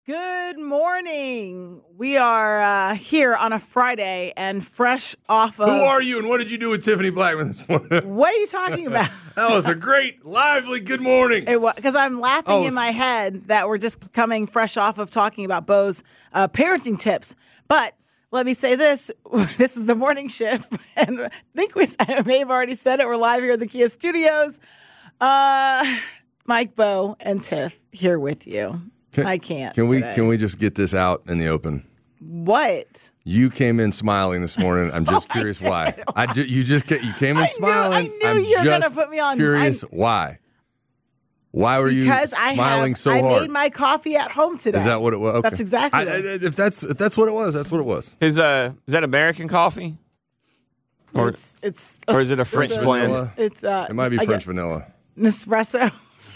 Good morning. We are here on a Friday and fresh off of... Who are you and what did you do with Tiffany Blackman this morning? What are you talking about? That was a great, lively good morning. It was, because I'm laughing in my head that we're just coming fresh off of talking about Bo's parenting tips. But let me say this. This is the morning shift. And I may have already said it. We're live here at the Kia Studios. Mike, Bo, and Tiff here with you. I can't. Can we just get this out in the open? What? You came in smiling this morning. I'm just curious why. You came in smiling. I knew you were going to put me on. Curious why. Why were you smiling so hard? I made my coffee at home today. Is that what it was? Okay. That's exactly if that's what it was, that's what it was. Is that American coffee? Or is it a French blend? It might be French vanilla. Nespresso.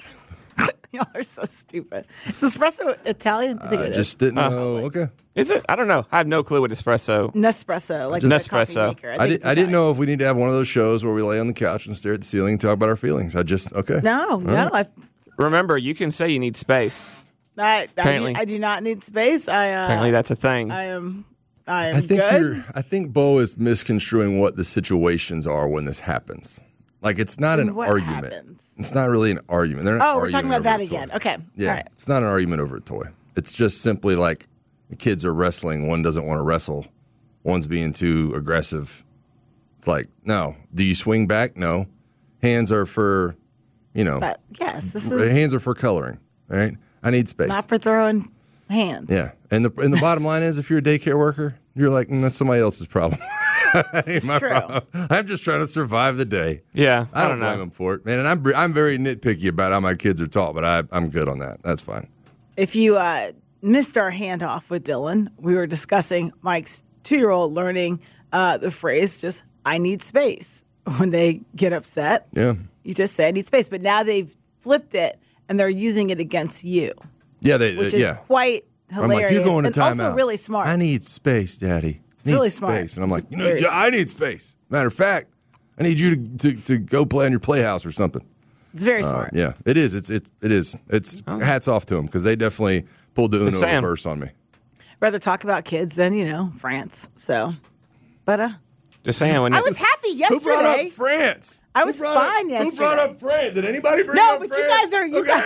Y'all are so stupid. Is espresso Italian? I think it just didn't know. Okay. Is it? I don't know. I have no clue what espresso. Nespresso, like Nespresso. I didn't know if we need to have one of those shows where we lay on the couch and stare at the ceiling and talk about our feelings. Okay. No. Remember, you can say you need space. I do not need space. Apparently, that's a thing. I am good. I think Bo is misconstruing what the situations are when this happens. Like, it's not an argument. Happens? It's not really an argument. They're not we're talking about that again. Okay. Yeah. All right. It's not an argument over a toy. It's just simply like the kids are wrestling. One doesn't want to wrestle. One's being too aggressive. It's like, no. Do you swing back? No. Hands are for, But yes, hands are for coloring. All right. I need space. Not for throwing hands. Yeah. And the bottom line is, if you're a daycare worker, you're like, that's somebody else's problem. It's true. I'm just trying to survive the day. Yeah, I don't blame them for it, man. And I'm very nitpicky about how my kids are taught, but I'm good on that. That's fine. If you missed our handoff with Dylan, we were discussing Mike's 2-year-old learning the phrase "just I need space" when they get upset. Yeah, you just say "I need space," but now they've flipped it and they're using it against you. Yeah, which is quite hilarious. I'm like, you're going to timeout. Also really smart. I need space, Daddy. Really space. Smart. And I'm like, I need space. Matter of fact, I need you to go play on your playhouse or something. It's very smart. Yeah, it is. It is. It's hats off to them because they definitely pulled the Uno reverse on me. Rather talk about kids than France. So, but just saying. I was happy yesterday. Who brought up France? I was fine yesterday. Who brought up France? Did anybody bring up France? No, but you guys are.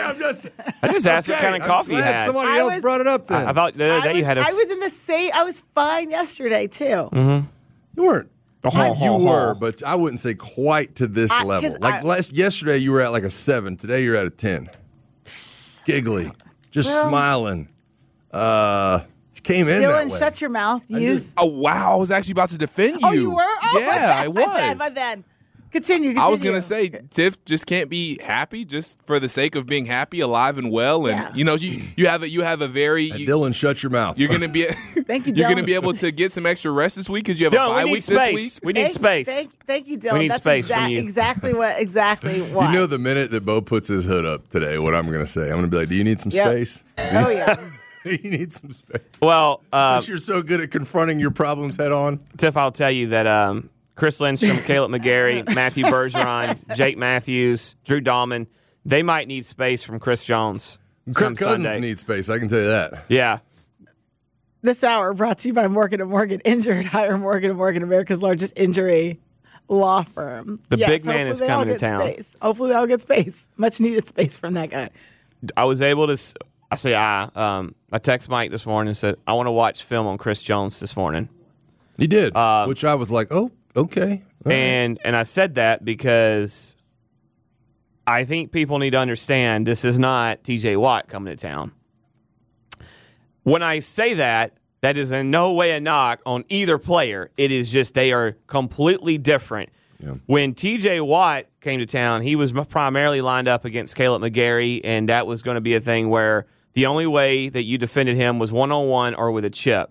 I just asked what kind of coffee you had. Somebody else brought it up then. I thought the other day you had I was in the same. I was fine yesterday too. Mm-hmm. You weren't. You were, but I wouldn't say quite to this level. Yesterday, you were at like a 7. Today, you're at a 10. Giggly, just smiling. Came in Dylan, that way. shut your mouth. Oh, wow. I was actually about to defend you. Oh, you were? Oh, yeah, I was. My bad. Continue. I was going to say, Tiff just can't be happy just for the sake of being happy, alive, and well. And, you have a very... Dylan, shut your mouth. You're going to be... Thank you, Dylan. You're going to be able to get some extra rest this week because you have a bye week this week. We need space. Thank you, Dylan. We need space from you. Exactly what. You know, the minute that Bo puts his hood up today, what I'm going to say, I'm going to be like, do you need some space? Oh, yeah. You need some space. Well, since you're so good at confronting your problems head on. Tiff, I'll tell you that Chris Lindstrom, Caleb McGarry, Matthew Bergeron, Jake Matthews, Drew Dahlman, they might need space from Chris Jones. Kirk Cousins needs space, I can tell you that. Yeah. This hour brought to you by Morgan & Morgan. Injured, hire Morgan & Morgan, America's largest injury law firm. The big man is coming to town. Space. Hopefully they'll get space. Much needed space from that guy. I was able to... I text Mike this morning and said, I want to watch film on Chris Jones this morning. He did, which I was like, oh, okay. And I said that because I think people need to understand this is not TJ Watt coming to town. When I say that, that is in no way a knock on either player. It is just they are completely different. Yeah. When TJ Watt came to town, he was primarily lined up against Caleb McGarry, and that was going to be a thing where the only way that you defended him was one-on-one or with a chip.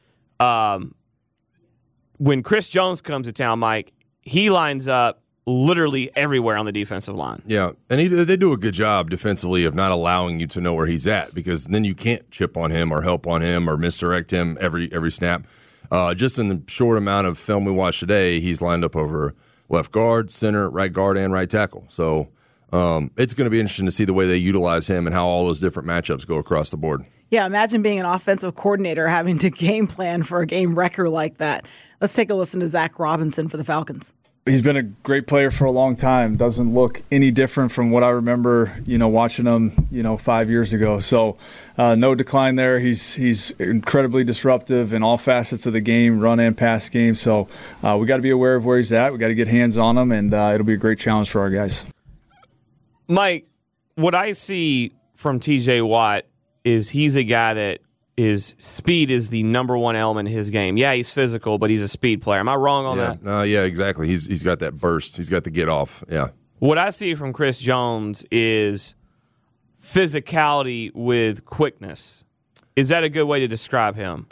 When Chris Jones comes to town, Mike, he lines up literally everywhere on the defensive line. Yeah, and they do a good job defensively of not allowing you to know where he's at because then you can't chip on him or help on him or misdirect him every snap. Just in the short amount of film we watched today, he's lined up over left guard, center, right guard, and right tackle. So it's going to be interesting to see the way they utilize him and how all those different matchups go across the board. Yeah, imagine being an offensive coordinator having to game plan for a game wrecker like that. Let's take a listen to Zach Robinson for the Falcons. He's been a great player for a long time. Doesn't look any different from what I remember, watching him, 5 years ago. So no decline there. He's incredibly disruptive in all facets of the game, run and pass game. So we got to be aware of where he's at. We got to get hands on him, and it'll be a great challenge for our guys. Mike, what I see from TJ Watt is he's a guy that his speed is the number one element in his game. Yeah, he's physical, but he's a speed player. Am I wrong on that? Yeah, exactly. He's got that burst. He's got the get off. Yeah. What I see from Chris Jones is physicality with quickness. Is that a good way to describe him?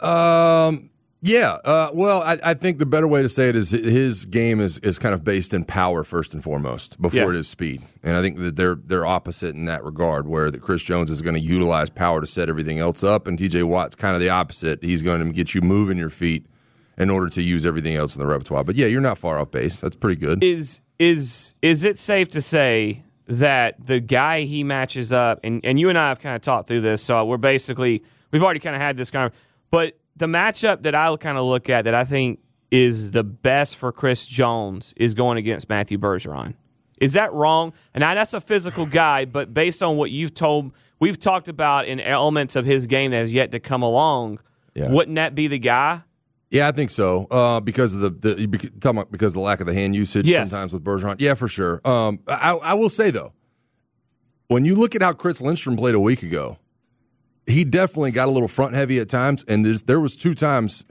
Yeah. Well, I think the better way to say it is his game is kind of based in power first and foremost before it is speed. And I think that they're opposite in that regard, where that Chris Jones is going to utilize power to set everything else up, and TJ Watt's kind of the opposite. He's going to get you moving your feet in order to use everything else in the repertoire. But yeah, you're not far off base. That's pretty good. Is it safe to say that the guy he matches up, and you and I have kind of talked through this, so we've already kind of had this kind of, but the matchup that I kind of look at that I think is the best for Chris Jones is going against Matthew Bergeron. Is that wrong? And that's a physical guy, but based on what we've talked about in elements of his game that has yet to come along, wouldn't that be the guy? Yeah, I think so. Because of because of the lack of the hand usage sometimes with Bergeron. Yeah, for sure. I will say though, when you look at how Chris Lindstrom played a week ago, he definitely got a little front heavy at times, and there was 2 times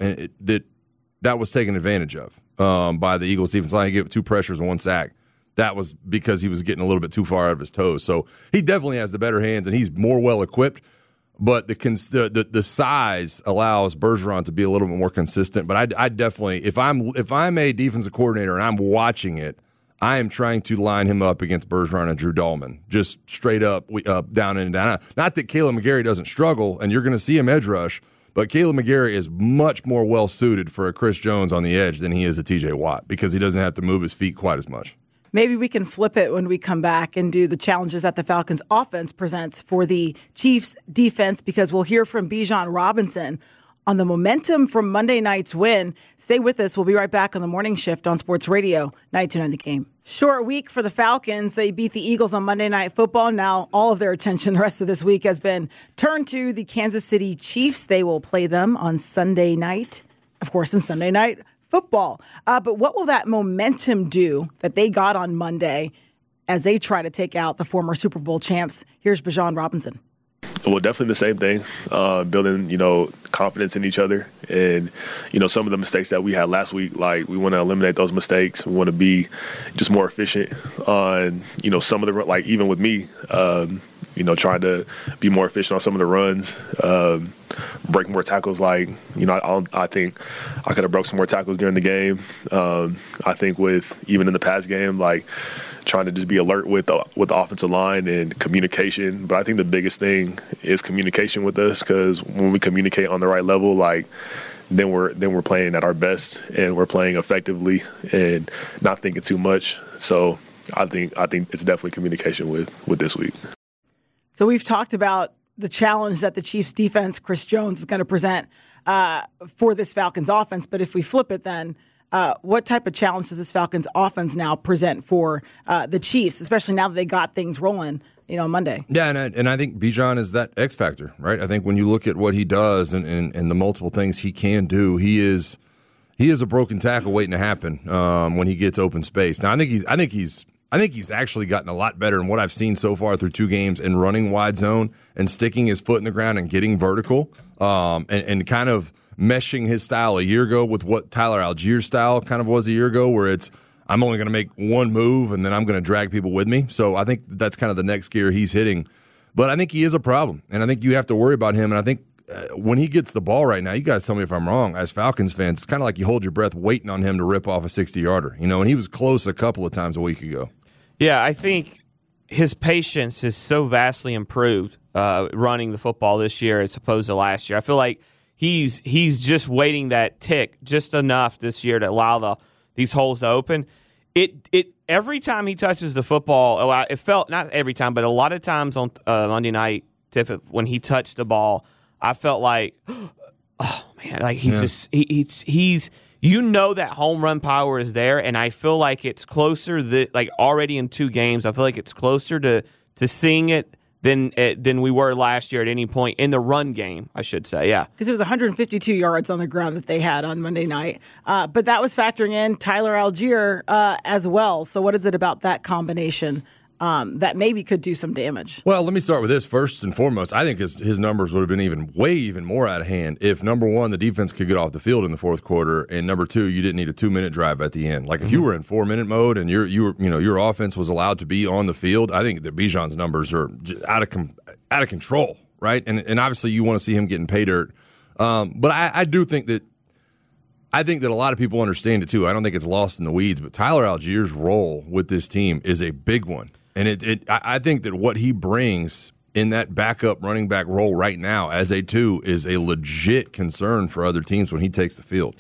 that was taken advantage of by the Eagles defense line. He gave 2 pressures and 1 sack. That was because he was getting a little bit too far out of his toes. So he definitely has the better hands, and he's more well equipped. But the size allows Bergeron to be a little bit more consistent. But I definitely, if I'm a defensive coordinator and I'm watching it, I am trying to line him up against Bergeron and Drew Dahlman, just straight up, down and down. Not that Caleb McGarry doesn't struggle, and you're going to see him edge rush, but Caleb McGarry is much more well-suited for a Chris Jones on the edge than he is a TJ Watt because he doesn't have to move his feet quite as much. Maybe we can flip it when we come back and do the challenges that the Falcons offense presents for the Chiefs defense, because we'll hear from Bijan Robinson on the momentum from Monday night's win. Stay with us. We'll be right back on the morning shift on Sports Radio 92.9 The Game. Short week for the Falcons. They beat the Eagles on Monday Night Football. Now all of their attention the rest of this week has been turned to the Kansas City Chiefs. They will play them on Sunday night, of course, in Sunday Night Football. But what will that momentum do that they got on Monday as they try to take out the former Super Bowl champs? Here's Bijan Robinson. Well, definitely the same thing, building, confidence in each other. And, some of the mistakes that we had last week, like we want to eliminate those mistakes. We want to be just more efficient on, some of the, like even with me, trying to be more efficient on some of the runs, break more tackles. I think I could have broke some more tackles during the game. I think even in the pass game, trying to just be alert with the offensive line and communication. But I think the biggest thing is communication with us, because when we communicate on the right level, then we're playing at our best and we're playing effectively and not thinking too much. So I think it's definitely communication with this week. So we've talked about the challenge that the Chiefs defense, Chris Jones, is going to present for this Falcons offense. But if we flip it then, what type of challenge does this Falcons offense now present for the Chiefs, especially now that they got things rolling, on Monday? Yeah, and I think Bijan is that X factor, right? I think when you look at what he does and the multiple things he can do, he is a broken tackle waiting to happen when he gets open space. Now, I think he's actually gotten a lot better in what I've seen so far through 2 games in running wide zone and sticking his foot in the ground and getting vertical, and kind of meshing his style a year ago with what Tyler Allgeier's style kind of was a year ago, where it's I'm only going to make one move and then I'm going to drag people with me. So I think that's kind of the next gear he's hitting. But I think he is a problem, and I think you have to worry about him. And I think when he gets the ball right now, you guys tell me if I'm wrong, as Falcons fans, it's kind of like you hold your breath waiting on him to rip off a 60-yarder. And he was close a couple of times a week ago. Yeah, I think his patience is so vastly improved running the football this year as opposed to last year. I feel like he's just waiting that tick just enough this year to allow these holes to open. It every time he touches the football, it felt, not every time, but a lot of times on Monday night, when he touched the ball, I felt like, oh man, like he's that home run power is there, and I feel like it's closer like already in 2 games. I feel like it's closer to seeing it than we were last year at any point in the run game, I should say. Yeah, because it was 152 yards on the ground that they had on Monday night, but that was factoring in Tyler Algier as well. So what is it about that combination that maybe could do some damage? Well, let me start with this first and foremost. I think his numbers would have been even more out of hand if, number one, the defense could get off the field in the fourth quarter, and number two, you didn't need a 2-minute drive at the end. Like if you were in 4-minute mode and your offense was allowed to be on the field, I think that Bijan's numbers are just out of control, right? And obviously you want to see him getting pay dirt, but I do think that. I think that a lot of people understand it too. I don't think it's lost in the weeds, but Tyler Algier's role with this team is a big one. And I think that what he brings in that backup running back role right now as a 2 is a legit concern for other teams when he takes the field.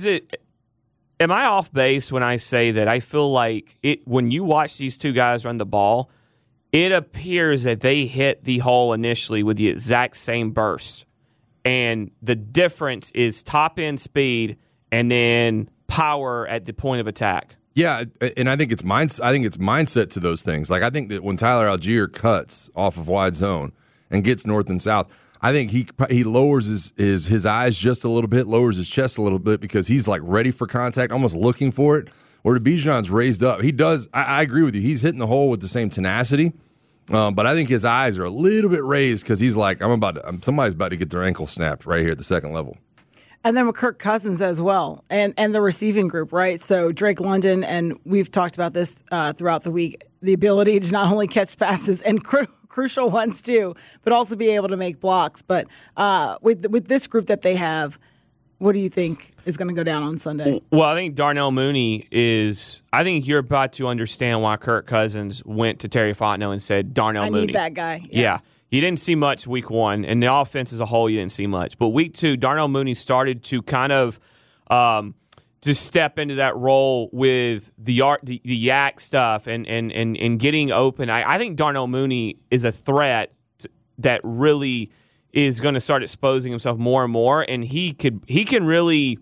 Am I off base when I say that I feel like when you watch these 2 guys run the ball, it appears that they hit the hole initially with the exact same burst. And the difference is top end speed and then power at the point of attack. Yeah, and I think it's mindset to those things. Like I think that when Tyler Algier cuts off of wide zone and gets north and south, I think he lowers his eyes just a little bit, lowers his chest a little bit because he's like ready for contact, almost looking for it. Where Bijan's raised up, he does. I agree with you. He's hitting the hole with the same tenacity, but I think his eyes are a little bit raised because he's like, somebody's about to get their ankle snapped right here at the second level. And then with Kirk Cousins as well, and the receiving group, right? So Drake London, and we've talked about this throughout the week, the ability to not only catch passes and crucial ones too, but also be able to make blocks. But with this group that they have, what do you think is going to go down on Sunday? Well, I think Darnell Mooney I think you're about to understand why Kirk Cousins went to Terry Fontenot and said, Darnell Mooney. I need that guy. Yeah. You didn't see much week 1, and the offense as a whole, you didn't see much. But week 2, Darnell Mooney started to kind of just step into that role with the yak stuff and getting open. I think Darnell Mooney is a threat that really is going to start exposing himself more and more, and he can really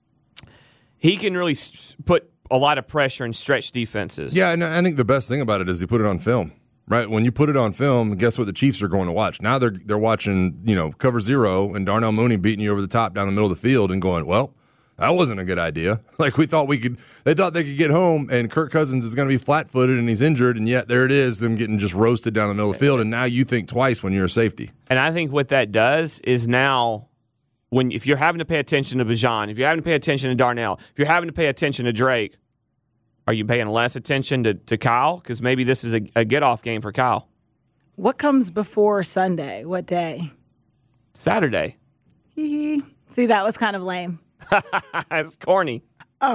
put a lot of pressure and stretch defenses. Yeah, and I think the best thing about it is he put it on film. Right, when you put it on film, guess what the Chiefs are going to watch? Now they're watching, cover 0 and Darnell Mooney beating you over the top down the middle of the field and going, well, that wasn't a good idea. Like they thought they could get home, and Kirk Cousins is going to be flat-footed and he's injured, and yet there it is, them getting just roasted down the middle of the field, and now you think twice when you're a safety. And I think what that does is now, if you're having to pay attention to Bijan, if you're having to pay attention to Darnell, if you're having to pay attention to Drake, are you paying less attention to Kyle? Because maybe this is a get-off game for Kyle. What comes before Sunday? What day? Saturday. See, that was kind of lame. It's corny. Oh,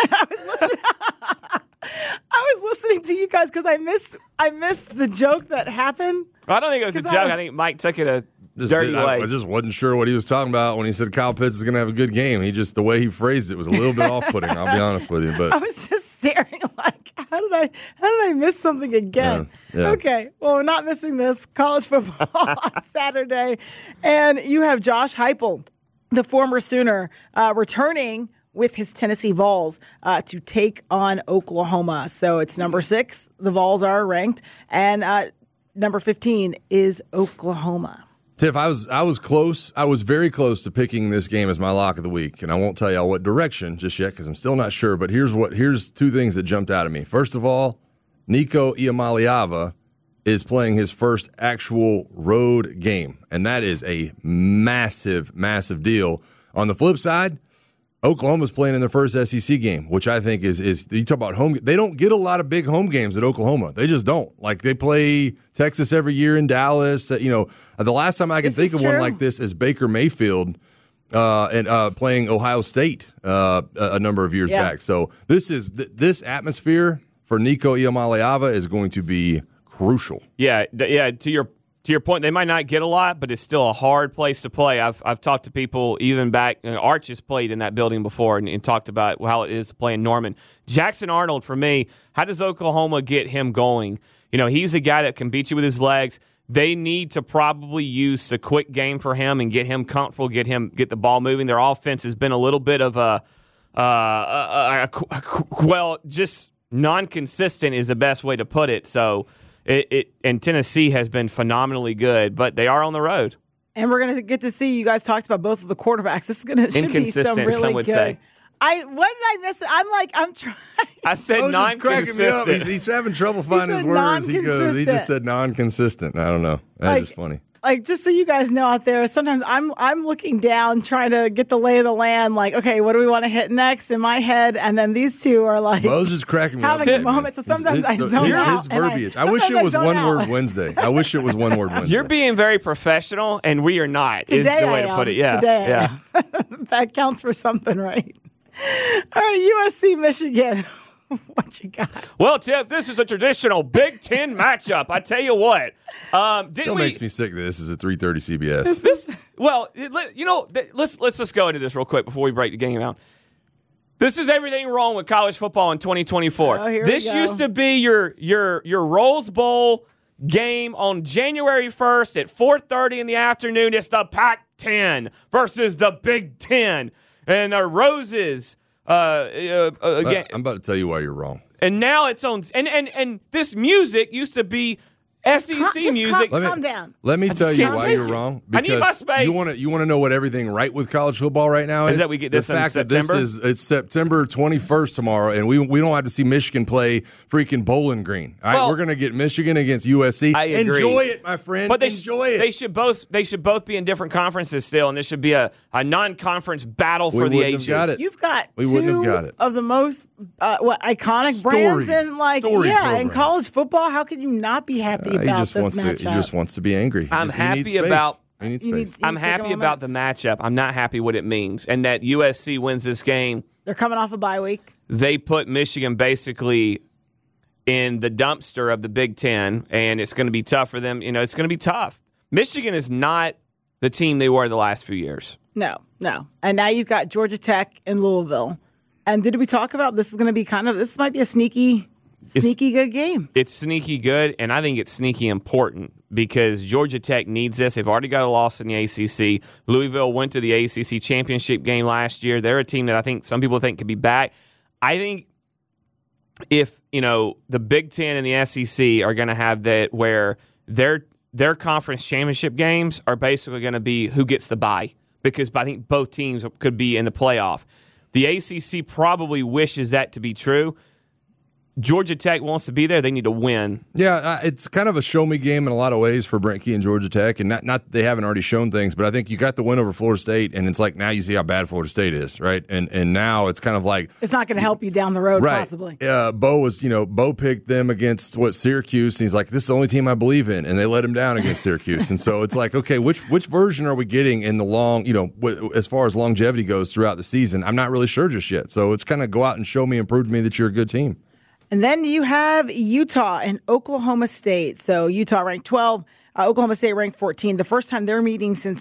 I was listening to you guys because I missed the joke that happened. I don't think it was a joke. I think Mike took it a dirty way. I just wasn't sure what he was talking about when he said Kyle Pitts is going to have a good game. The way he phrased it was a little bit off-putting. I'll be honest with you, but I was just staring like, how did I miss something again? Yeah. Okay, well, we're not missing this college football on Saturday, and you have Josh Heupel, the former Sooner, returning with his Tennessee Vols to take on Oklahoma. So it's number 6. The Vols are ranked, and number 15 is Oklahoma. Tiff, I was close. I was very close to picking this game as my lock of the week, and I won't tell y'all what direction just yet because I'm still not sure. But here's 2 things that jumped out at me. First of all, Nico Iamaleava is playing his first actual road game, and that is a massive, massive deal. On the flip side, Oklahoma's playing in their first SEC game, which I think is you talk about home. They don't get a lot of big home games at Oklahoma. They just don't. Like they play Texas every year in Dallas. The last time I can think of one like this is Baker Mayfield and playing Ohio State a number of years back. So this atmosphere for Nico Iamaleava is going to be crucial. Yeah. To your point, they might not get a lot, but it's still a hard place to play. I've talked to people even back. Arch has played in that building before and talked about how it is to play in Norman. Jackson Arnold, for me, how does Oklahoma get him going? He's a guy that can beat you with his legs. They need to probably use the quick game for him and get him comfortable, get the ball moving. Their offense has been a little bit of just non-consistent is the best way to put it. So and Tennessee has been phenomenally good, but they are on the road. And we're going to get to see, you guys talked about both of the quarterbacks. This is going to should be some really some would good. Say. What did I miss? I'm trying. I said non-consistent. He's having trouble finding his words. He just said non-consistent. I don't know. That's just funny. Like, just so you guys know out there, sometimes I'm looking down trying to get the lay of the land. Like, okay, what do we want to hit next in my head? And then these two are like, Bo's just cracking me up. Having a moment. So sometimes I zone out. His verbiage. I wish it was one word Wednesday. I wish it was one word Wednesday. You're being very professional, and we are not. Today is the way to put it. Yeah. Today that counts for something, right? All right, USC, Michigan. What you got? Well, Tiff, this is a traditional Big Ten matchup. I tell you what. Still makes me sick that this is a 3:30 CBS. Let's just go into this real quick before we break the game out. This is everything wrong with college football in 2024. This used to be your Rose Bowl game on January 1st at 4:30 in the afternoon. It's the Pac-10 versus the Big Ten. And the Roses. I'm about to tell you why you're wrong. And now it's on. And this music used to be SEC music. Calm down. Let me tell you why you're wrong. I need my space. You want to know what everything right with college football right now is? Is that we get this the in fact September? That it's September 21st tomorrow, and we don't have to see Michigan play freaking Bowling Green. All right, we're going to get Michigan against USC. I agree. Enjoy it, my friend. But enjoy it. They should both be in different conferences still, and this should be a non-conference battle for the ages. You've got two of the most iconic brands in college football. How can you not be happy about this matchup? He just wants to be angry. I'm happy about the matchup. I'm not happy what it means. And that USC wins this game. They're coming off a bye week. They put Michigan basically in the dumpster of the Big Ten, and it's going to be tough for them. It's going to be tough. Michigan is not the team they were the last few years. No. And now you've got Georgia Tech and Louisville. And did we talk about this is going to be this might be a sneaky good game. It's sneaky good, and I think it's sneaky important because Georgia Tech needs this. They've already got a loss in the ACC. Louisville went to the ACC championship game last year. They're a team that I think some people think could be back. I think if, the Big Ten and the SEC are going to have that where their conference championship games are basically going to be who gets the bye because I think both teams could be in the playoff. The ACC probably wishes that to be true. Georgia Tech wants to be there. They need to win. Yeah, it's kind of a show-me game in a lot of ways for Brent Key and Georgia Tech. And not that they haven't already shown things, but I think you got the win over Florida State, and it's like now you see how bad Florida State is, right? And now it's kind of like it's not going to help you down the road, right. Possibly. Bo picked them against Syracuse, and he's like, this is the only team I believe in, and they let him down against Syracuse. And so it's like, okay, which version are we getting in the long, as far as longevity goes throughout the season? I'm not really sure just yet. So it's kind of go out and show me and prove to me that you're a good team. And then you have Utah and Oklahoma State. So Utah ranked 12, Oklahoma State ranked 14. The first time they're meeting since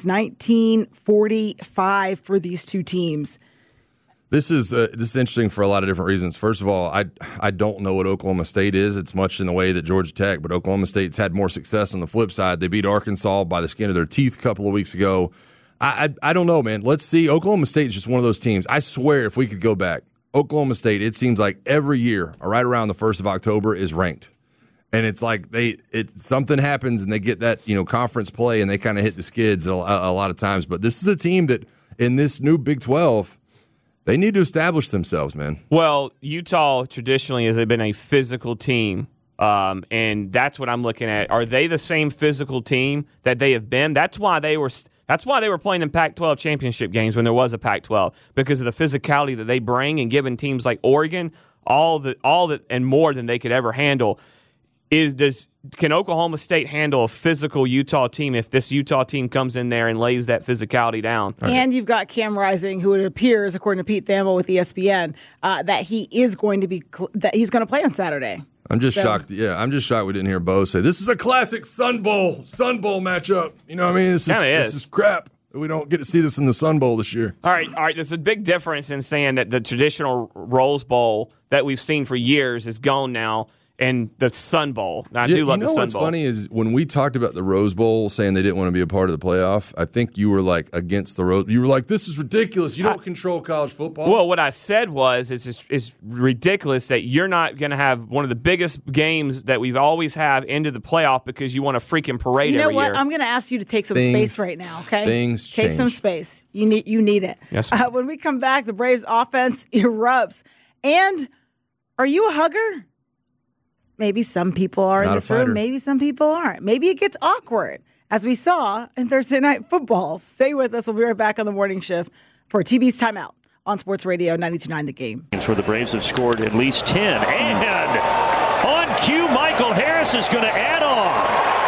1945 for these two teams. This is interesting for a lot of different reasons. First of all, I don't know what Oklahoma State is. It's much in the way that Georgia Tech, but Oklahoma State's had more success on the flip side. They beat Arkansas by the skin of their teeth a couple of weeks ago. I don't know, man. Let's see. Oklahoma State is just one of those teams. I swear if we could go back, Oklahoma State, it seems like every year, right around the 1st of October, is ranked. And it's like something happens and they get that conference play and they kind of hit the skids a lot of times. But this is a team that in this new Big 12, they need to establish themselves, man. Well, Utah traditionally has been a physical team, and that's what I'm looking at. Are they the same physical team that they have been? That's why they were playing in Pac-12 championship games when there was a Pac-12 because of the physicality that they bring and giving teams like Oregon all that and more than they could ever handle. Can Oklahoma State handle a physical Utah team if this Utah team comes in there and lays that physicality down? And you've got Cam Rising, who it appears, according to Pete Thamel with ESPN, that he's going to play on Saturday. I'm just shocked. Yeah, I'm just shocked we didn't hear Bo say this is a classic Sun Bowl matchup. You know what I mean? This is crap. We don't get to see this in the Sun Bowl this year. All right. There's a big difference in saying that the traditional Rose Bowl that we've seen for years is gone now, and the Sun Bowl. Now, I do love the Sun Bowl. What's funny is when we talked about the Rose Bowl, saying they didn't want to be a part of the playoff, I think you were like against the Rose. You were like, "This is ridiculous. You don't control college football." Well, what I said was, it's ridiculous that you're not going to have one of the biggest games that we've always had into the playoff because you want a freaking parade every year. You know what? I'm going to ask you to take some space right now. Okay, things take some space. You need it. Yes. When we come back, the Braves offense erupts. And are you a hugger? Maybe some people are in this room. Maybe some people aren't. Maybe it gets awkward, as we saw in Thursday Night Football. Stay with us. We'll be right back on the morning shift for TB's Timeout on Sports Radio 92.9 The Game. Where the Braves have scored at least 10. And on cue, Michael Harris is going to add on.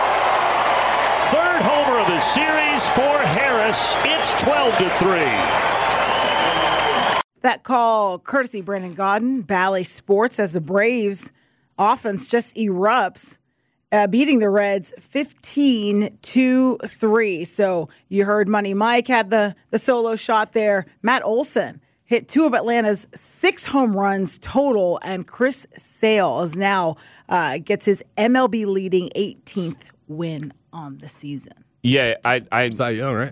Third homer of the series for Harris. It's 12-3. That call, courtesy Brandon Gaudin, Bally Sports, as the Braves offense just erupts, beating the Reds 15-3. So you heard Money Mike had the solo shot there. Matt Olson hit 2 of Atlanta's 6 home runs total, and Chris Sale is now gets his MLB leading 18th win on the season. Yeah, I Cy Young, right?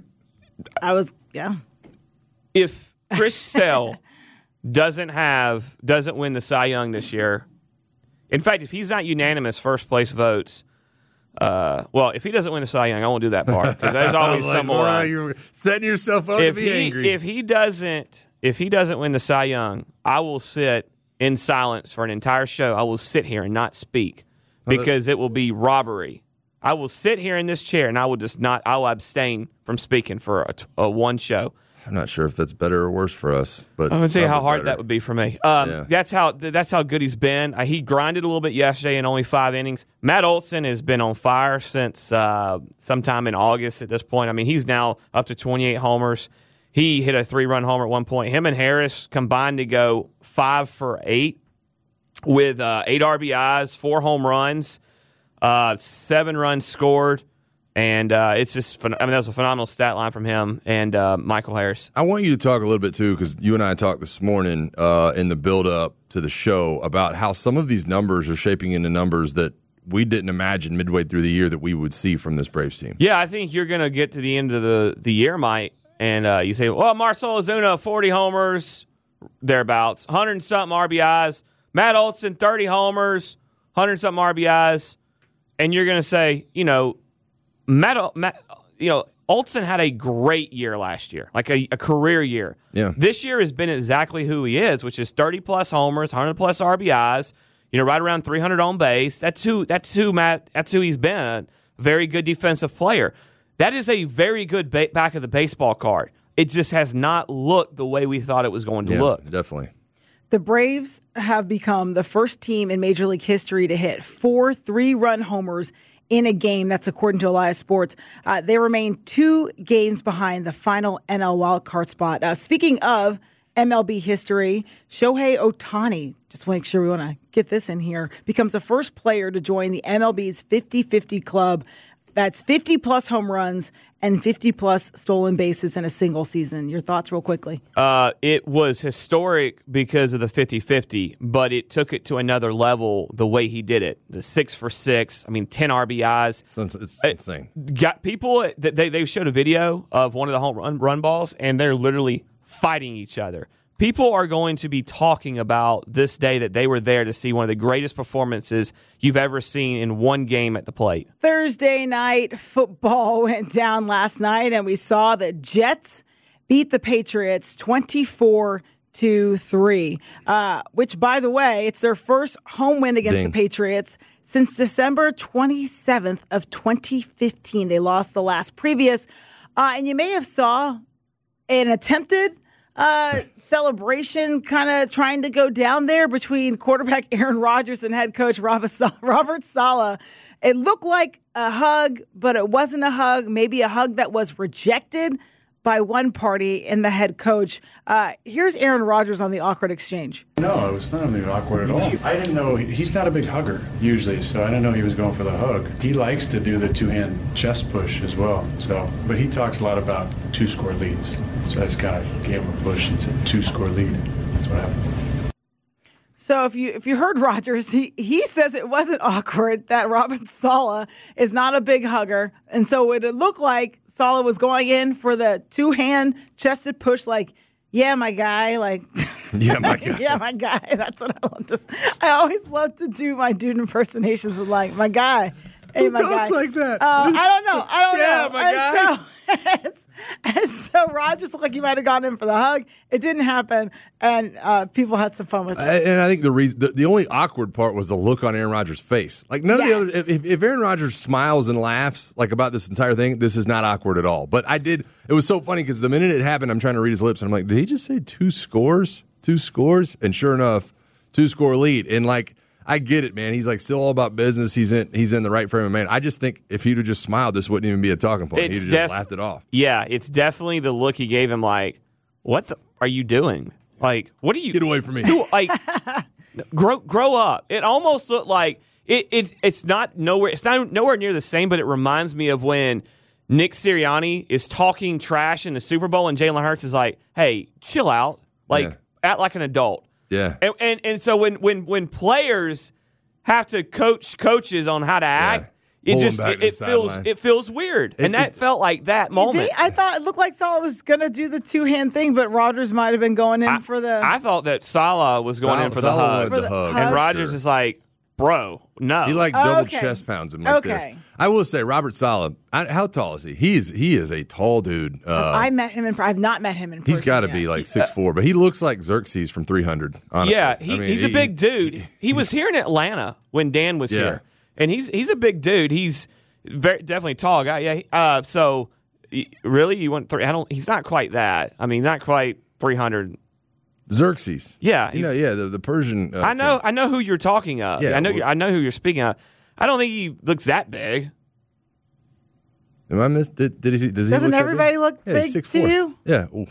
If Chris Sale doesn't win the Cy Young this year, in fact, if he's not unanimous first place votes, if he doesn't win the Cy Young, I won't do that part because there's always some more. You're setting yourself up to be angry. If he doesn't win the Cy Young, I will sit in silence for an entire show. I will sit here and not speak because it will be robbery. I will sit here in this chair and I will abstain from speaking for a one show. I'm not sure if that's better or worse for us, but I'm gonna tell you how hard that would be for me. That's how good he's been. He grinded a little bit yesterday in only 5 innings. Matt Olson has been on fire since sometime in August. At this point, I mean, he's now up to 28 homers. He hit a 3-run homer at one point. Him and Harris combined to go 5 for 8 with 8 RBIs, 4 home runs, 7 runs scored. And it's just, that was a phenomenal stat line from him and Michael Harris. I want you to talk a little bit, too, because you and I talked this morning in the build-up to the show about how some of these numbers are shaping into numbers that we didn't imagine midway through the year that we would see from this Braves team. Yeah, I think you're going to get to the end of the year, Mike, and you say, well, Marcell Ozuna, 40 homers, thereabouts, 100-something RBIs. Matt Olson, 30 homers, 100-something RBIs. And you're going to say, Olson had a great year last year, like a career year. Yeah. This year has been exactly who he is, which is 30-plus homers, 100-plus RBIs, right around 300 on base. That's who he's been, a very good defensive player. That is a very good back of the baseball card. It just has not looked the way we thought it was going to look. Definitely. The Braves have become the first team in Major League history to hit 4 3-run homers in a game. That's according to Elias Sports. They remain 2 games behind the final NL wildcard spot. Speaking of MLB history, Shohei Ohtani, just make sure we want to get this in here, becomes the first player to join the MLB's 50-50 club. That's 50-plus home runs and 50-plus stolen bases in a single season. Your thoughts real quickly? It was historic because of the 50-50, but it took it to another level the way he did it. The 6 for 6, 10 RBIs. It's insane. Got people, they showed a video of one of the home run balls, and they're literally fighting each other. People are going to be talking about this day that they were there to see one of the greatest performances you've ever seen in one game at the plate. Thursday night football went down last night, and we saw the Jets beat the Patriots 24-3, which, by the way, it's their first home win against the Patriots since December 27th of 2015. They lost the last previous. And you may have saw an attempted celebration kind of trying to go down there between quarterback Aaron Rodgers and head coach Robert Saleh. It looked like a hug, but it wasn't a hug. Maybe a hug that was rejected by one party and the head coach. Here's Aaron Rodgers on the awkward exchange. No, it was not really awkward at all. I didn't know, he's not a big hugger usually, so I didn't know he was going for the hug. He likes to do the 2-hand chest push as well, but he talks a lot about 2-score leads. So I just kind of gave him a push and said 2-score lead. That's what happened. So if you heard Rodgers, he says it wasn't awkward, that Robert Saleh is not a big hugger. And so it looked like Saleh was going in for the two-hand chested push, like, yeah, my guy, like, yeah, my guy. yeah, my guy. That's what I love to. I always love to do my dude impersonations with, like, my guy. Hey, Who my talks guy. like that? I don't know. Yeah, my guy. And so Rodgers looked like he might have gone in for the hug. It didn't happen, and people had some fun with it. And I think the only awkward part was the look on Aaron Rodgers' face. Like none of the other. If Aaron Rodgers smiles and laughs like about this entire thing, this is not awkward at all. But it was so funny because the minute it happened, I'm trying to read his lips, and I'm like, did he just say 2 scores? 2 scores? And sure enough, 2-score lead. And like, I get it, man. He's like still all about business. He's in the right frame of mind. I just think if he'd have just smiled, this wouldn't even be a talking point. He'd have just laughed it off. Yeah, it's definitely the look he gave him. Like, what are you doing? Like, what are you? Get away from me! Like, grow up. It almost looked like it's not nowhere. It's not nowhere near the same, but it reminds me of when Nick Sirianni is talking trash in the Super Bowl, and Jalen Hurts is like, "Hey, chill out. Like, act like an adult." Yeah. And so when players have to coach coaches on how to act, it feels weird. And that felt like that moment. I thought it looked like Saleh was going to do the two-hand thing, but Rodgers might have been going in for the... I thought that Saleh was going in for the hug. And Rodgers is like, bro, no. He double chest pounds him like this. I will say, Robert Saleh, how tall is he? He is a tall dude. I met him I've not met him in person. He's got to be like 6'4", but he looks like Xerxes from 300. Honestly. Yeah, he's a big dude. He was here in Atlanta when Dan was here, and he's a big dude. He's definitely a tall guy. Yeah. So really, you want 3? He's not quite that. I mean, not quite 300. Xerxes. Yeah. The Persian. I know who you're talking of. Yeah, I know who you're speaking of. I don't think he looks that big. Am I missed? Does he? Doesn't everybody look big 6'4". to you? Yeah. Ooh.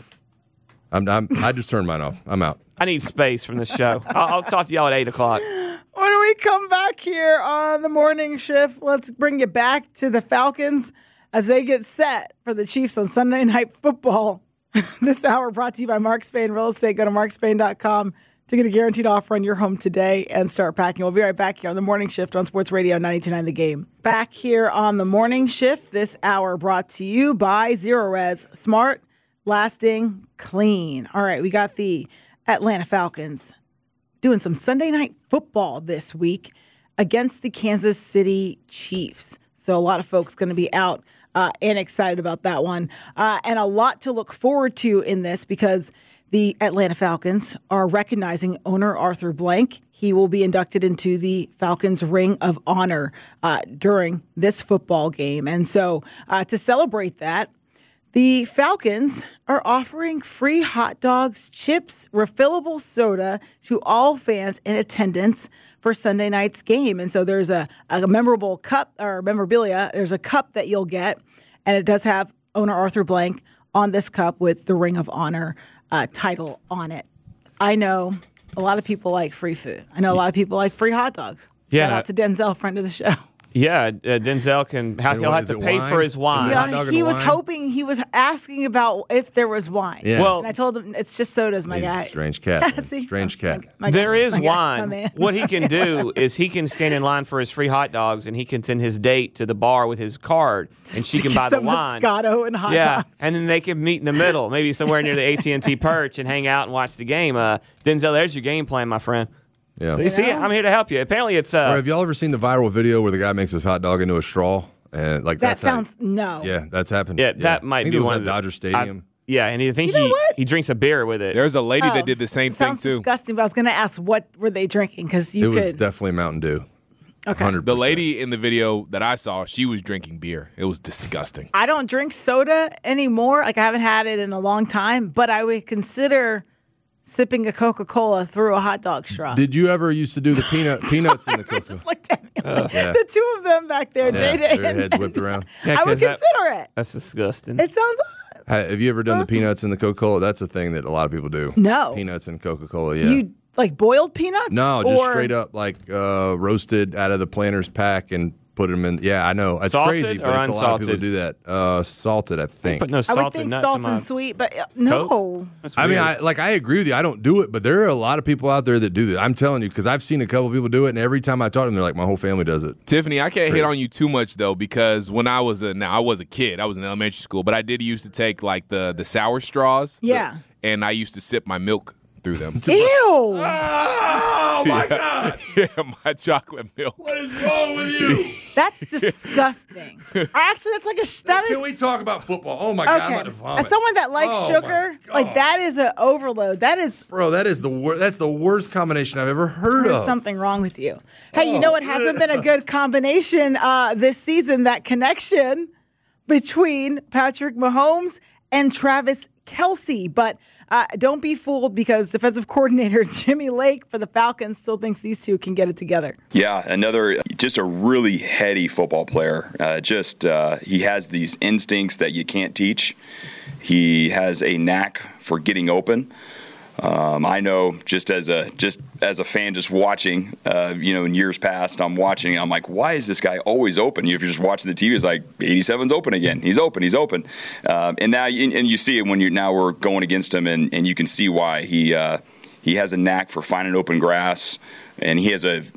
I just turned mine off. I'm out. I need space from this show. I'll talk to y'all at 8:00. When we come back here on the morning shift, let's bring you back to the Falcons as they get set for the Chiefs on Sunday Night Football. This hour brought to you by Mark Spain Real Estate. Go to markspain.com to get a guaranteed offer on your home today and start packing. We'll be right back here on the morning shift on Sports Radio 92.9 The Game. Back here on the morning shift, this hour brought to you by Zerorez. Smart, lasting, clean. All right, we got the Atlanta Falcons doing some Sunday Night Football this week against the Kansas City Chiefs. So a lot of folks going to be out and excited about that one. And a lot to look forward to in this because the Atlanta Falcons are recognizing owner Arthur Blank. He will be inducted into the Falcons Ring of Honor during this football game. And so to celebrate that, the Falcons are offering free hot dogs, chips, refillable soda to all fans in attendance for Sunday night's game. And so there's a memorable cup or memorabilia. There's a cup that you'll get, and it does have owner Arthur Blank on this cup with the Ring of Honor title on it. I know a lot of people like free food. I know a lot of people like free hot dogs. Shout out to Denzel, friend of the show. Yeah, Denzel he'll have to pay for his wine. Yeah, he was hoping, he was asking about if there was wine. Yeah. Well, and I told him it's just sodas, my guy. Strange cat. Strange cat. There is wine. What he can do is he can stand in line for his free hot dogs, and he can send his date to the bar with his card, and she can buy the wine. Moscato and hot dogs. And then they can meet in the middle, maybe somewhere near the AT&T Perch, and hang out and watch the game. Denzel, there's your game plan, my friend. Yeah. See, I'm here to help you. Apparently, it's. Or have y'all ever seen the viral video where the guy makes his hot dog into a straw? And that sounds no. Yeah, that's happened. Yeah, that might be one of Dodger Stadium. And I think he drinks a beer with it. There's a lady that did the same thing too. Sounds disgusting. But I was going to ask, what were they drinking? Because it was definitely Mountain Dew. Okay. 100%. The lady in the video that I saw, she was drinking beer. It was disgusting. I don't drink soda anymore. Like I haven't had it in a long time. But I would consider sipping a Coca-Cola through a hot dog straw. Did you ever used to do the peanuts in the Coca-Cola? Just looked at me. The two of them back there, Day-Day. Their heads whipped around. Yeah, I would consider it. That's disgusting. It sounds odd. Have you ever done the peanuts in the Coca-Cola? That's a thing that a lot of people do. No. Peanuts in Coca-Cola, yeah. You like boiled peanuts? No, just straight up like roasted out of the Planters pack and put them in. Yeah, I know. It's salted crazy, but it's a lot of people do that. Salted, I think. Put no I salted would think nuts salt in my and sweet, but no. That's I mean, weird. I agree with you. I don't do it, but there are a lot of people out there that do that. I'm telling you, because I've seen a couple people do it, and every time I talk to them, they're like, my whole family does it. Tiffany, I can't hit on you too much though, because when I was a kid, I was in elementary school, but I did used to take like the sour straws. Yeah. And I used to sip my milk through them. Ew. Oh, my God. Yeah, my chocolate milk. What is wrong with you? That's disgusting. Actually, that's like that is. Can we talk about football? Oh, my God. I'm about to vomit. As someone that likes sugar, like that is an overload. That is. Bro, that is that's the worst combination I've ever heard There's of. something wrong with you. Hey, you know what hasn't been a good combination this season? That connection between Patrick Mahomes and Travis Kelce. But don't be fooled, because defensive coordinator Jimmy Lake for the Falcons still thinks these two can get it together. Yeah, just a really heady football player. He has these instincts that you can't teach. He has a knack for getting open. I know just as a fan, just watching, in years past, I'm watching, and I'm like, why is this guy always open? If you're just watching the TV, it's like 87's open again. He's open. And now, and you see it when we're going against him, and you can see why he has a knack for finding open grass, and he has an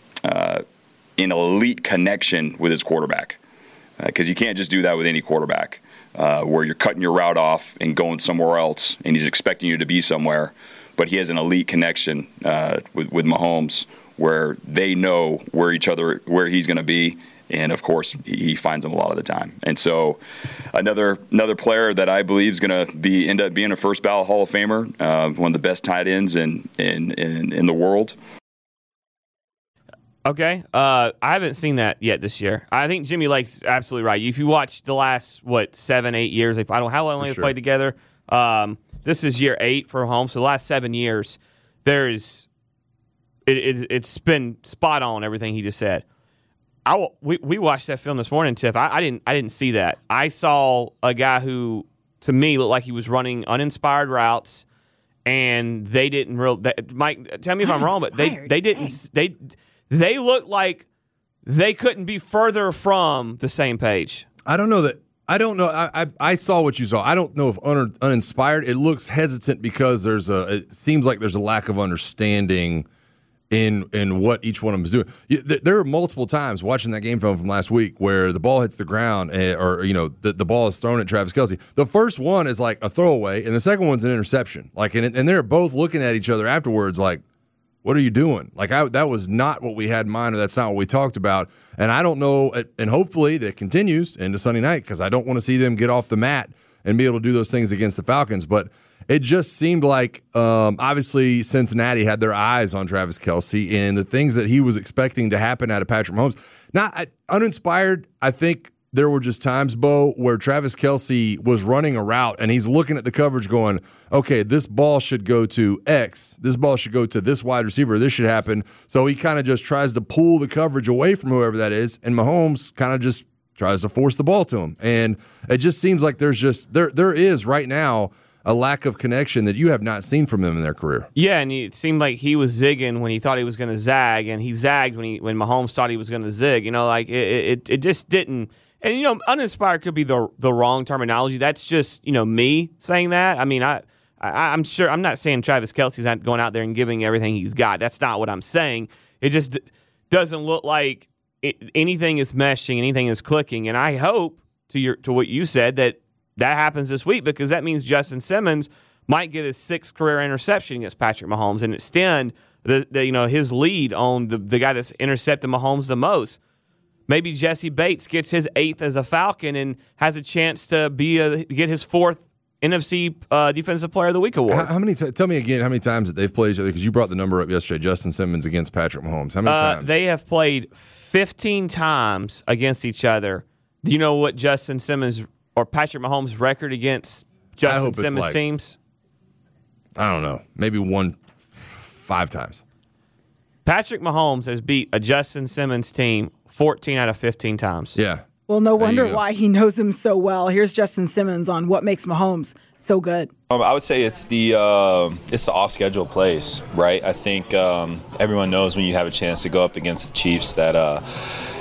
elite connection with his quarterback, because you can't just do that with any quarterback. Where you're cutting your route off and going somewhere else, and he's expecting you to be somewhere. But he has an elite connection with Mahomes, where they know where he's going to be, and of course he finds them a lot of the time. And so another player that I believe is going to end up being a first ballot Hall of Famer, one of the best tight ends in the world. Okay, I haven't seen that yet this year. I think Jimmy Lake's absolutely right. If you watch the last 7-8 years, how long they've played together. This is year 8 for Mahomes. So the last 7 years, it's been spot on everything he just said. We watched that film this morning, Tiff. I didn't see that. I saw a guy who, to me, looked like he was running uninspired routes, and they didn't Mike, tell me if I'm wrong, but they didn't. They look like they couldn't be further from the same page. I don't know. I saw what you saw. I don't know if uninspired. It looks hesitant because it seems like there's a lack of understanding in what each one of them is doing. There are multiple times watching that game film from last week where the ball hits the ground, or the ball is thrown at Travis Kelce. The first one is like a throwaway, and the second one's an interception. And they're both looking at each other afterwards like, what are you doing? That was not what we had in mind, or that's not what we talked about. And I don't know, and hopefully that continues into Sunday night, because I don't want to see them get off the mat and be able to do those things against the Falcons. But it just seemed like, obviously, Cincinnati had their eyes on Travis Kelce and the things that he was expecting to happen out of Patrick Mahomes. Not uninspired, I think. There were just times, Bo, where Travis Kelce was running a route and he's looking at the coverage going, okay, this ball should go to X. This ball should go to this wide receiver. This should happen. So he kind of just tries to pull the coverage away from whoever that is, and Mahomes kind of just tries to force the ball to him. And it just seems like there is right now a lack of connection that you have not seen from them in their career. Yeah, and it seemed like he was zigging when he thought he was going to zag, and he zagged when Mahomes thought he was going to zig. It just didn't. And, uninspired could be the wrong terminology. That's just, me saying that. I mean, I'm sure – I'm not saying Travis Kelce's not going out there and giving everything he's got. That's not what I'm saying. It just doesn't look like anything is meshing, anything is clicking. And I hope, to what you said, that happens this week, because that means Justin Simmons might get his 6th career interception against Patrick Mahomes and extend his lead on the guy that's intercepted Mahomes the most. Maybe Jesse Bates gets his 8th as a Falcon and has a chance to get his 4th NFC Defensive Player of the Week award. Tell me again how many times that they've played each other, because you brought the number up yesterday, Justin Simmons against Patrick Mahomes. How many times? They have played 15 times against each other. Do you know what Justin Simmons or Patrick Mahomes' record against Justin Simmons teams? I don't know. Maybe 5 times. Patrick Mahomes has beat a Justin Simmons team 14 out of 15 times. Yeah. Well, no wonder why he knows him so well. Here's Justin Simmons on what makes Mahomes so good. I would say it's the off-schedule plays, right? I think everyone knows when you have a chance to go up against the Chiefs that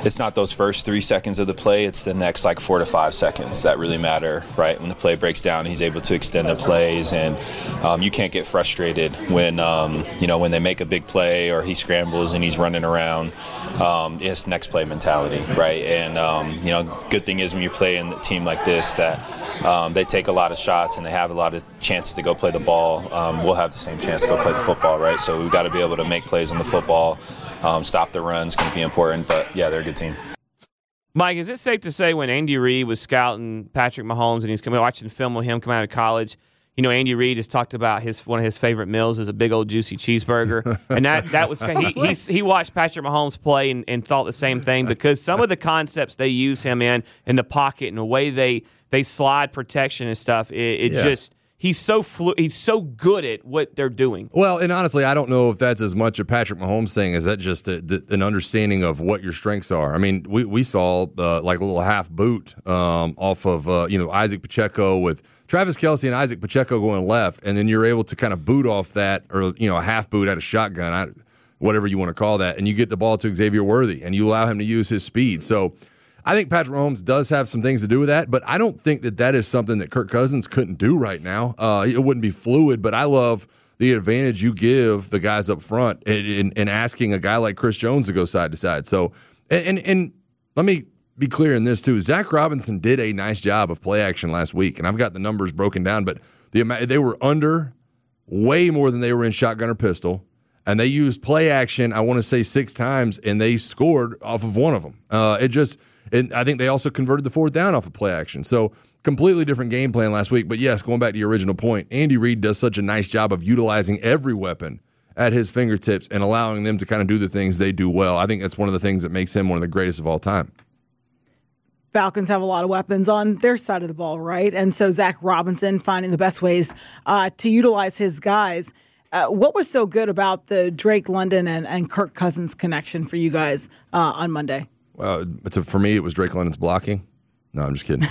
it's not those first 3 seconds of the play, it's the next 4 to 5 seconds that really matter, right? When the play breaks down, he's able to extend the plays, and you can't get frustrated when when they make a big play or he scrambles and he's running around. It's next play mentality, right? And good thing is when you play in a team like this that they take a lot of shots and they have a lot of chances to go play the ball. We'll have the same chance to go play the football, right? So we've got to be able to make plays on the football. Stop the run is going to be important, but yeah, they're a good team. Mike, is it safe to say when Andy Reid was scouting Patrick Mahomes and he's watching film of him come out of college, Andy Reid has talked about one of his favorite meals is a big old juicy cheeseburger, and that was he watched Patrick Mahomes play and thought the same thing, because some of the concepts they use him in the pocket and the way they slide protection and stuff, just he's so good at what they're doing. Well, and honestly, I don't know if that's as much a Patrick Mahomes thing as that just an understanding of what your strengths are. I mean, we saw a little half boot off of Isaac Pacheco with Travis Kelce and Isaac Pacheco going left, and then you're able to kind of boot off that, or a half boot at a shotgun, whatever you want to call that, and you get the ball to Xavier Worthy, and you allow him to use his speed. So I think Patrick Mahomes does have some things to do with that, but I don't think that is something that Kirk Cousins couldn't do right now. It wouldn't be fluid, but I love the advantage you give the guys up front in asking a guy like Chris Jones to go side to side. So, and let me be clear in this too. Zach Robinson did a nice job of play action last week, and I've got the numbers broken down, but they were under way more than they were in shotgun or pistol, and they used play action, I want to say 6 times, and they scored off of one of them. And I think they also converted the 4th down off of play action. So completely different game plan last week. But yes, going back to your original point, Andy Reid does such a nice job of utilizing every weapon at his fingertips and allowing them to kind of do the things they do well. I think that's one of the things that makes him one of the greatest of all time. Falcons have a lot of weapons on their side of the ball, right? And so Zach Robinson finding the best ways to utilize his guys. What was so good about the Drake London and Kirk Cousins connection for you guys on Monday? For me, it was Drake London's blocking. No, I'm just kidding.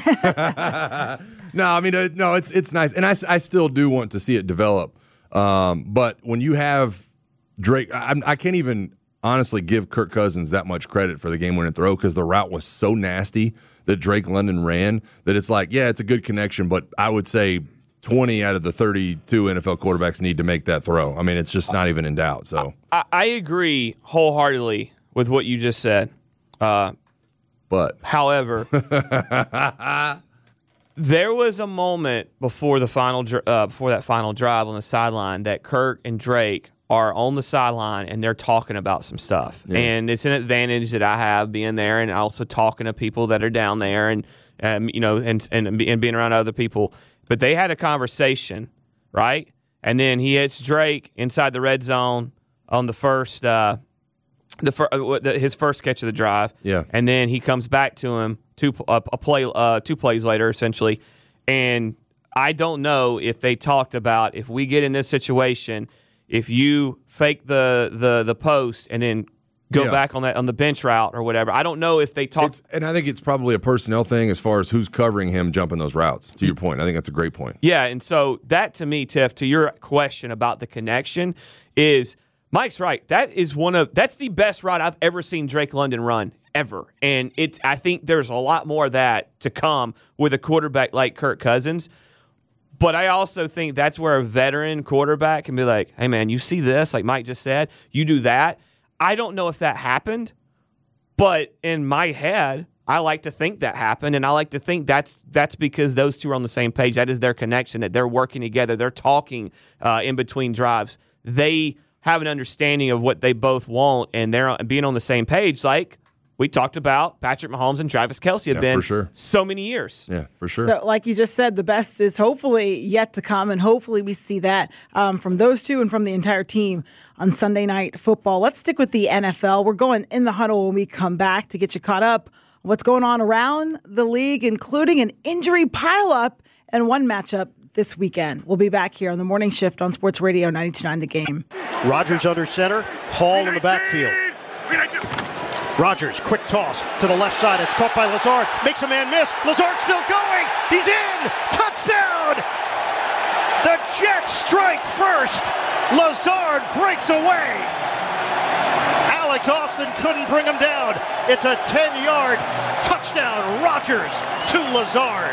No, I mean, it's nice. And I still do want to see it develop. But when you have Drake, I can't even honestly give Kirk Cousins that much credit for the game-winning throw, because the route was so nasty that Drake London ran that it's it's a good connection, but I would say 20 out of the 32 NFL quarterbacks need to make that throw. I mean, it's just not even in doubt. So I agree wholeheartedly with what you just said. However, there was a moment before that final drive on the sideline that Kirk and Drake are on the sideline and they're talking about some stuff. Yeah. And it's an advantage that I have being there and also talking to people that are down there and being around other people. But they had a conversation, right? And then he hits Drake inside the red zone on the first his first catch of the drive. Yeah. And then he comes back to him two plays later, essentially. And I don't know if they talked about, if we get in this situation, if you fake the post and then go back on the bench route or whatever. I don't know if they talked. And I think it's probably a personnel thing as far as who's covering him jumping those routes, to your point. I think that's a great point. Yeah, and so that to me, Tiff, to your question about the connection is – Mike's right. That's the best route I've ever seen Drake London run, ever. And I think there's a lot more of that to come with a quarterback like Kirk Cousins. But I also think that's where a veteran quarterback can be like, hey, man, you see this? Like Mike just said, you do that. I don't know if that happened, but in my head, I like to think that happened, and I like to think that's because those two are on the same page. That is their connection, that they're working together. They're talking in between drives. They have an understanding of what they both want, and they're being on the same page. Like we talked about, Patrick Mahomes and Travis Kelce have been for so many years. Yeah, for sure. So like you just said, the best is hopefully yet to come, and hopefully we see that from those two and from the entire team on Sunday Night Football. Let's stick with the NFL. We're going in the huddle when we come back to get you caught up on what's going on around the league, including an injury pileup and one matchup this weekend. We'll be back here on the morning shift on Sports Radio 92.9 The Game. Rodgers under center, Hall in the backfield. Rodgers, quick toss to the left side. It's caught by Lazard. Makes a man miss. Lazard still going. He's in. Touchdown. The Jets strike first. Lazard breaks away. Alex Austin couldn't bring him down. It's a 10-yard touchdown. Rodgers to Lazard.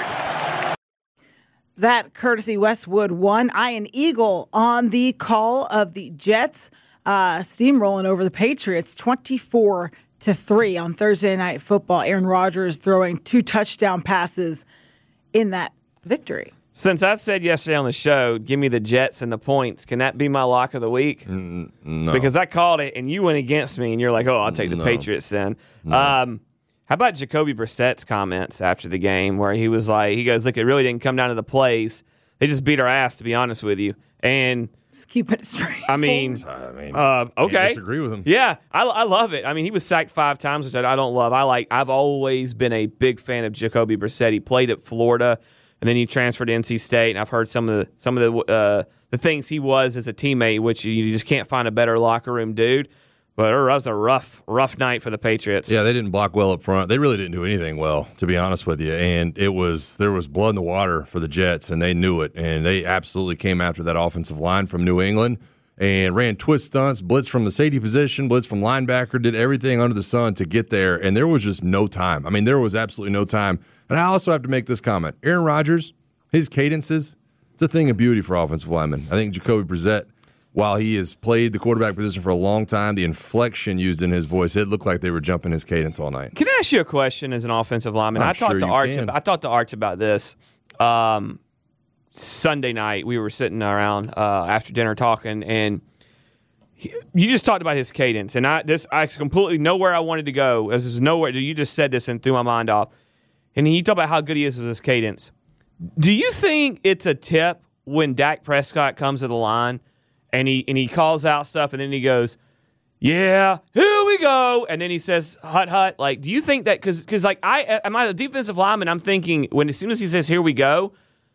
That courtesy Westwood won. Ian Eagle on the call of the Jets steamrolling over the Patriots 24-3 on Thursday Night Football. Aaron Rodgers throwing 2 touchdown passes in that victory. Since I said yesterday on the show, give me the Jets and the points, can that be my lock of the week? No. Because I called it, and you went against me, and you're like, oh, I'll take the Patriots then. No. How about Jacoby Brissett's comments after the game where he was like, he goes, look, it really didn't come down to the plays. They just beat our ass, to be honest with you. And just keep it straight. I mean, okay. I disagree with him. Yeah, I love it. I mean, he was sacked 5 times, which I don't love. I've always been a big fan of Jacoby Brissett. He played at Florida, and then he transferred to NC State. And I've heard some of the things he was as a teammate, which you just can't find a better locker room dude. But it was a rough night for the Patriots. Yeah, they didn't block well up front. They really didn't do anything well, to be honest with you. And there was blood in the water for the Jets, and they knew it. And they absolutely came after that offensive line from New England and ran twist stunts, blitz from the safety position, blitz from linebacker, did everything under the sun to get there. And there was just no time. I mean, there was absolutely no time. And I also have to make this comment. Aaron Rodgers, his cadences, it's a thing of beauty for offensive linemen. I think Jacoby Brissett, while he has played the quarterback position for a long time, the inflection used in his voice, it looked like they were jumping his cadence all night. Can I ask you a question as an offensive lineman? I talked to Arch about this Sunday night. We were sitting around after dinner talking, and you just talked about his cadence. And I completely know where I wanted to go. There's nowhere. You just said this and threw my mind off. And he talked about how good he is with his cadence. Do you think it's a tip when Dak Prescott comes to the line and he calls out stuff, and then he goes, yeah, here we go, and then he says, hut, hut. Like, do you think that, because like, am I a defensive lineman, I'm thinking, as soon as he says, here we go,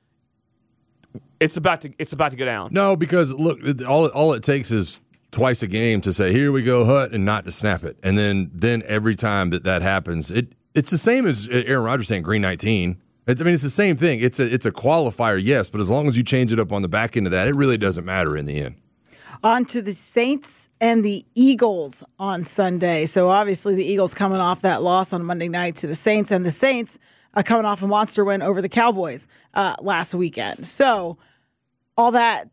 it's about to go down. No, because, look, all it takes is twice a game to say, here we go, hut, and not to snap it. And then every time that happens, it's the same as Aaron Rodgers saying green 19. It's the same thing. It's a qualifier, yes, but as long as you change it up on the back end of that, it really doesn't matter in the end. On to the Saints and the Eagles on Sunday. So obviously the Eagles coming off that loss on Monday night to the Saints, and the Saints coming off a monster win over the Cowboys last weekend. So all that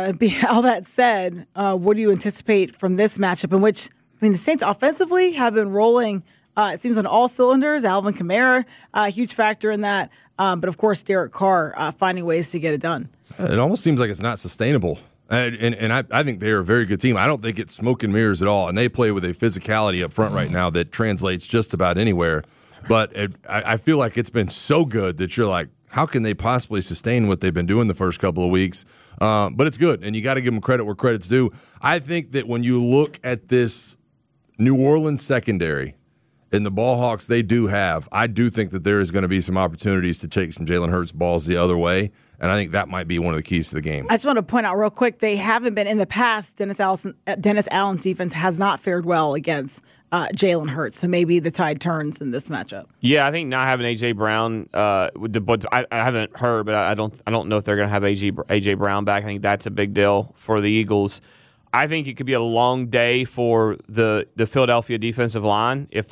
said, what do you anticipate from this matchup, in which, the Saints offensively have been rolling, it seems, on all cylinders. Alvin Kamara, a huge factor in that. But of course, Derek Carr finding ways to get it done. It almost seems like it's not sustainable. And I think they're a very good team. I don't think it's smoke and mirrors at all. And they play with a physicality up front right now that translates just about anywhere. But I feel like it's been so good that you're like, how can they possibly sustain what they've been doing the first couple of weeks? But it's good, and you got to give them credit where credit's due. I think that when you look at this New Orleans secondary and the ball hawks they do have, I do think that there is going to be some opportunities to take some Jalen Hurts balls the other way. And I think that might be one of the keys to the game. I just want to point out real quick, they haven't been in the past. Dennis Allen's defense has not fared well against Jalen Hurts. So maybe the tide turns in this matchup. Yeah, I think not having A.J. Brown, I haven't heard, but I don't know if they're going to have A.J. Brown back. I think that's a big deal for the Eagles. I think it could be a long day for the Philadelphia defensive line if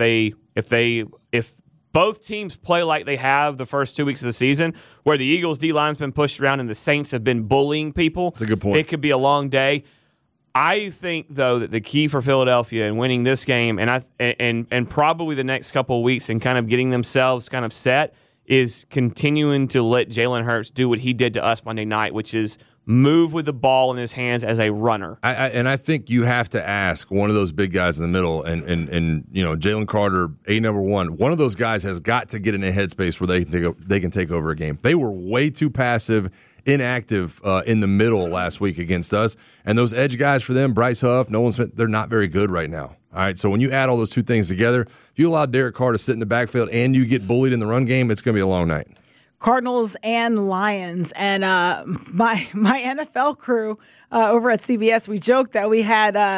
both teams play like they have the first 2 weeks of the season, where the Eagles' D-line's been pushed around and the Saints have been bullying people. That's a good point. It could be a long day. I think, though, that the key for Philadelphia in winning this game and probably the next couple of weeks and kind of getting themselves kind of set is continuing to let Jalen Hurts do what he did to us Monday night, which is move with the ball in his hands as a runner. I think you have to ask one of those big guys in the middle, and Jalen Carter, number one of those guys has got to get in a headspace where they can take over a game. They were way too passive, inactive in the middle last week against us, and those edge guys for them, Bryce Huff, Nolan Smith, they're not very good right now. All right, so when you add all those two things together, if you allow Derek Carr to sit in the backfield and you get bullied in the run game, it's going to be a long night. Cardinals and Lions. And my NFL crew over at CBS, we joked that we had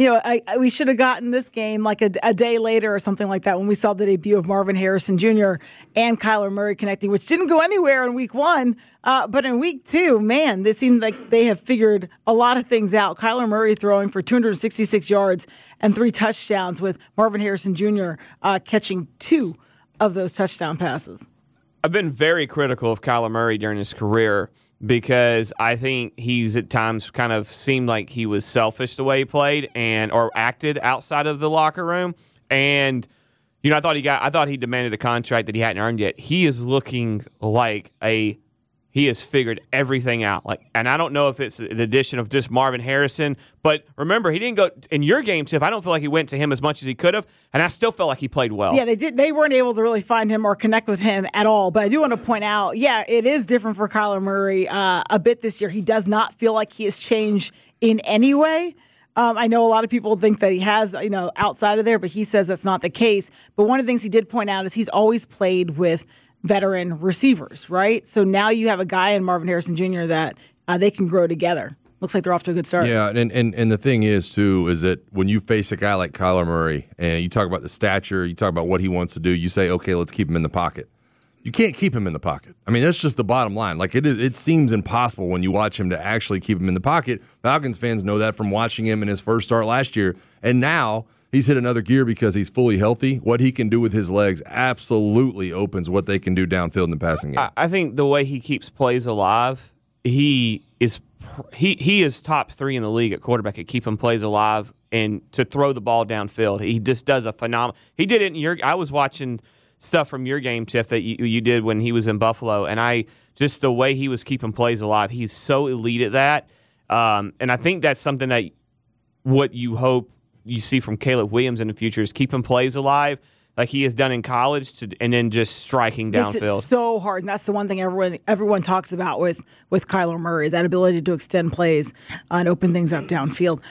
we should have gotten this game like a day later or something like that when we saw the debut of Marvin Harrison Jr. and Kyler Murray connecting, which didn't go anywhere in week 1. But in week 2, man, it seemed like they have figured a lot of things out. Kyler Murray throwing for 266 yards and 3 touchdowns, with Marvin Harrison Jr. Catching 2 of those touchdown passes. I've been very critical of Kyler Murray during his career because I think he's at times kind of seemed like he was selfish the way he played or acted outside of the locker room. And I thought he demanded a contract that he hadn't earned yet. He is looking like he has figured everything out. And I don't know if it's the addition of just Marvin Harrison, but remember, he didn't go in your game, Tiff. I don't feel like he went to him as much as he could have, and I still felt like he played well. Yeah, they did. They weren't able to really find him or connect with him at all. But I do want to point out, it is different for Kyler Murray a bit this year. He does not feel like he has changed in any way. I know a lot of people think that he has, outside of there, but he says that's not the case. But one of the things he did point out is he's always played with veteran receivers, right? So now you have a guy in Marvin Harrison Jr. that they can grow together. Looks like they're off to a good start. Yeah, and the thing is, too, is that when you face a guy like Kyler Murray and you talk about the stature, you talk about what he wants to do, you say, okay, let's keep him in the pocket. You can't keep him in the pocket. I mean, that's just the bottom line. It seems impossible when you watch him to actually keep him in the pocket. Falcons fans know that from watching him in his first start last year. And now he's hit another gear because he's fully healthy. What he can do with his legs absolutely opens what they can do downfield in the passing game. I think the way he keeps plays alive, he is top 3 in the league at quarterback at keeping plays alive and to throw the ball downfield. He just does a phenomenal. He did it I was watching stuff from your game, Tiff, that you did when he was in Buffalo, and just the way he was keeping plays alive. He's so elite at that, and I think that's something that what you hope you see from Caleb Williams in the future is keeping plays alive like he has done in college, and then just striking downfield. It's so hard, and that's the one thing everyone talks about with Kyler Murray, is that ability to extend plays and open things up downfield.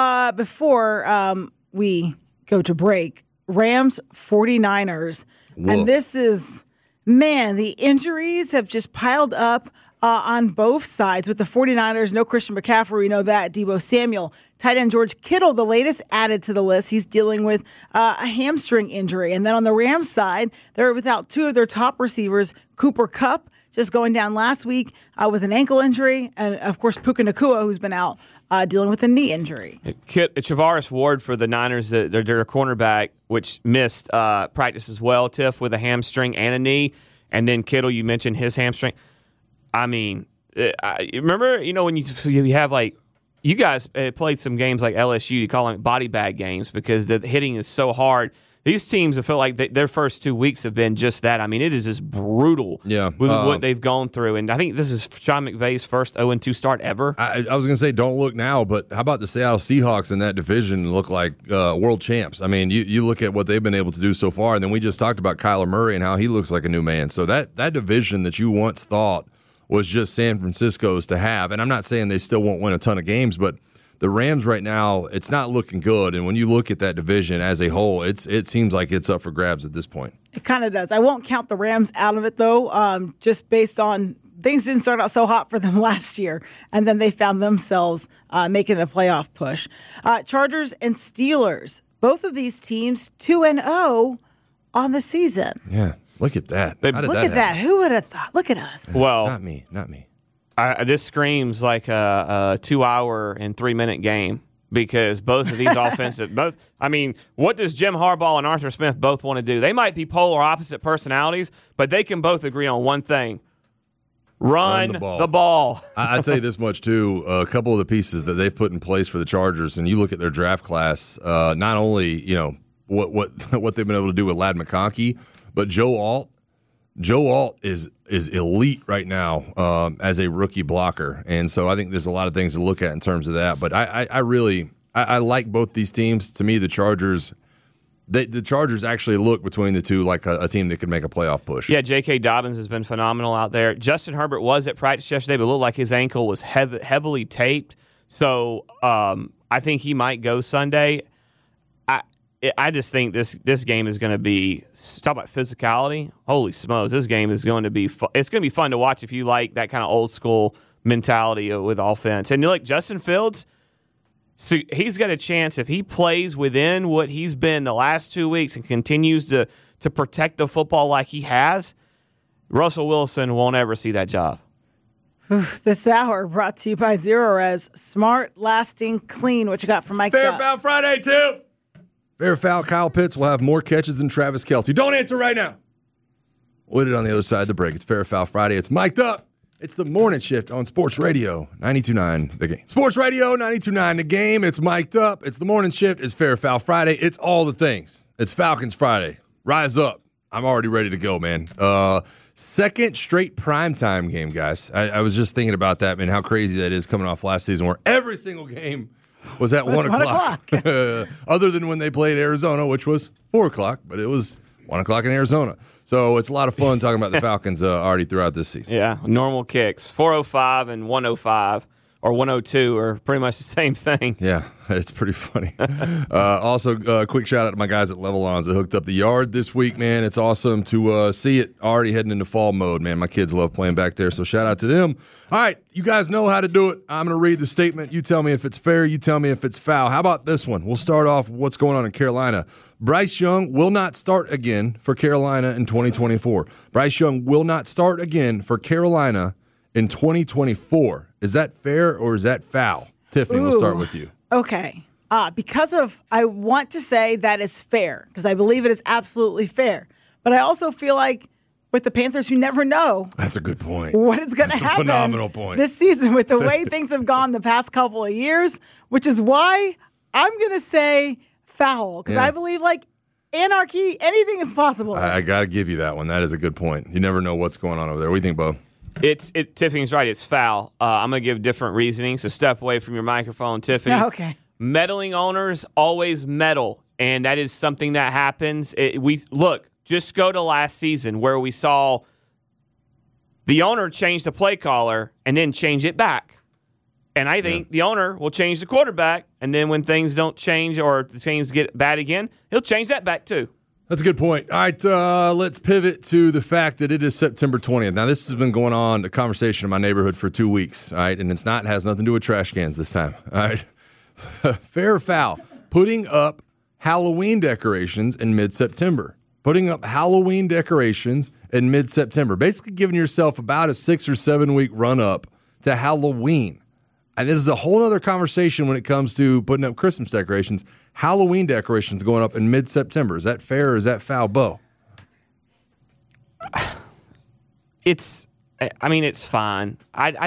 Before we go to break, Rams 49ers, Woof. and this is, man, the injuries have just piled up on both sides. With the 49ers, no Christian McCaffrey, we know that. Deebo Samuel. Tight end George Kittle, the latest added to the list. He's dealing with a hamstring injury. And then on the Rams side, they're without 2 of their top receivers. Cooper Kupp just going down last week with an ankle injury. And, of course, Puka Nacua, who's been out dealing with a knee injury. Travaris Ward for the Niners, their cornerback, which missed practice as well, Tiff, with a hamstring and a knee. And then Kittle, you mentioned his hamstring. I mean, remember, when you have you guys played some games like LSU, you call them body bag games because the hitting is so hard. These teams have felt like their first 2 weeks have been just that. I mean, it is just brutal with what they've gone through. And I think this is Sean McVay's first 0-2 start ever. I was going to say, don't look now, but how about the Seattle Seahawks in that division look like world champs? I mean, you look at what they've been able to do so far, and then we just talked about Kyler Murray and how he looks like a new man. So that division that you once thought was just San Francisco's to have. And I'm not saying they still won't win a ton of games, but the Rams right now, it's not looking good. And when you look at that division as a whole, it seems like it's up for grabs at this point. It kind of does. I won't count the Rams out of it, though, just based on things didn't start out so hot for them last year. And then they found themselves making a playoff push. Chargers and Steelers, both of these teams 2-0 on the season. Yeah. Look at that. Look at that. Who would have thought? Look at us. Well, not me. This screams like a 2-hour and 3-minute game because both of these what does Jim Harbaugh and Arthur Smith both want to do? They might be polar opposite personalities, but they can both agree on one thing. Run the ball. I'll tell you this much, too. A couple of the pieces that they've put in place for the Chargers, and you look at their draft class, not only, what they've been able to do with Ladd McConkey, but Joe Alt. Joe Alt is elite right now as a rookie blocker, and so I think there's a lot of things to look at in terms of that. But I really like both these teams. To me, the Chargers actually look between the two like a team that could make a playoff push. Yeah, J.K. Dobbins has been phenomenal out there. Justin Herbert was at practice yesterday, but it looked like his ankle was heavily taped. So I think he might go Sunday. I just think this game is going to be, talk about physicality. Holy smokes, this game is going to be it's going to be fun to watch if you like that kind of old school mentality with offense. And look, Justin Fields, So he's got a chance if he plays within what he's been the last 2 weeks and continues to protect the football like he has, Russell Wilson won't ever see that job. This hour brought to you by Zero Res. Smart, lasting, clean. What you got from Mike? Fair Foul Friday, too. Fair Foul, Kyle Pitts will have more catches than Travis Kelce. Don't answer right now. We'll hit it on the other side of the break. It's Fair Foul Friday. It's mic'd up. It's the morning shift on Sports Radio 92.9 The Game. Sports Radio 92.9 The Game. It's mic'd up. It's the morning shift. It's Fair Foul Friday. It's all the things. It's Falcons Friday. Rise up. I'm already ready to go, man. Second straight primetime game, guys. I was just thinking about that, man, how crazy that is coming off last season where every single game was at 1 o'clock. Other than when they played Arizona, which was 4 o'clock, but it was 1 o'clock in Arizona. So it's a lot of fun talking about the Falcons already throughout this season. Yeah, normal kicks. 405 and 105 or 102 are pretty much the same thing. Yeah, it's pretty funny. Also, quick shout out to my guys at Levelons that hooked up the yard this week, man. It's awesome to see it already heading into fall mode, man. My kids love playing back there, so shout out to them. All right, you guys know how to do it. I'm going to read the statement. You tell me if it's fair. You tell me if it's foul. How about this one? We'll start off with what's going on in Carolina. Bryce Young will not start again for Carolina in 2024. Bryce Young will not start again for Carolina in 2024. Is that fair or is that foul? Tiffany, we'll start with you. Okay. I want to say that is fair because I believe it is absolutely fair. But I also feel like with the Panthers, you never know. That's a good point. What is going to happen? Phenomenal point. This season with the way things have gone the past couple of years, which is why I'm going to say foul because I believe like anarchy, anything is possible. I got to give you that one. That is a good point. You never know what's going on over there. What do you think, Bo? Tiffany's right. It's foul. I'm going to give different reasoning, so step away from your microphone, Tiffany. Okay. Meddling owners always meddle, and that is something that happens. Just go to last season where we saw the owner change the play caller and then change it back. And I think the owner will change the quarterback, and then when things don't change or things get bad again, he'll change that back too. That's a good point. All right, let's pivot to the fact that it is September 20th. Now, this has been going on, a conversation in my neighborhood for 2 weeks, all right? And it has nothing to do with trash cans this time, all right? Fair or foul, putting up Halloween decorations in mid-September. Basically giving yourself about a 6 or 7 week run-up to Halloween. And this is a whole other conversation when it comes to putting up Christmas decorations. Halloween decorations going up in mid-September. Is that fair or is that foul, Bo? It's fine.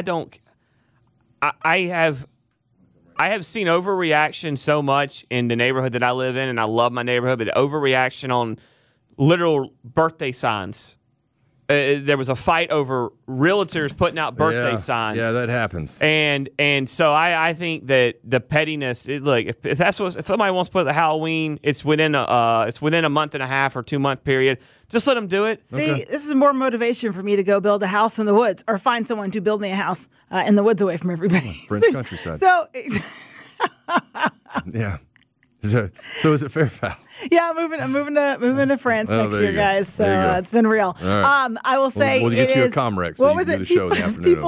I have seen overreaction so much in the neighborhood that I live in, and I love my neighborhood, but overreaction on literal birthday signs. There was a fight over realtors putting out birthday signs. Yeah, that happens. And so I think that the pettiness. If somebody wants to put the Halloween, it's within a month and a half or 2 month period. Just let them do it. See, This is more motivation for me to go build a house in the woods or find someone to build me a house in the woods away from everybody. French countryside. So, yeah. So is it fair or foul? Yeah, I'm moving to France next year, guys. So it's been real. Right. I will say we'll get you a Comrex so you can do the show in the afternoon.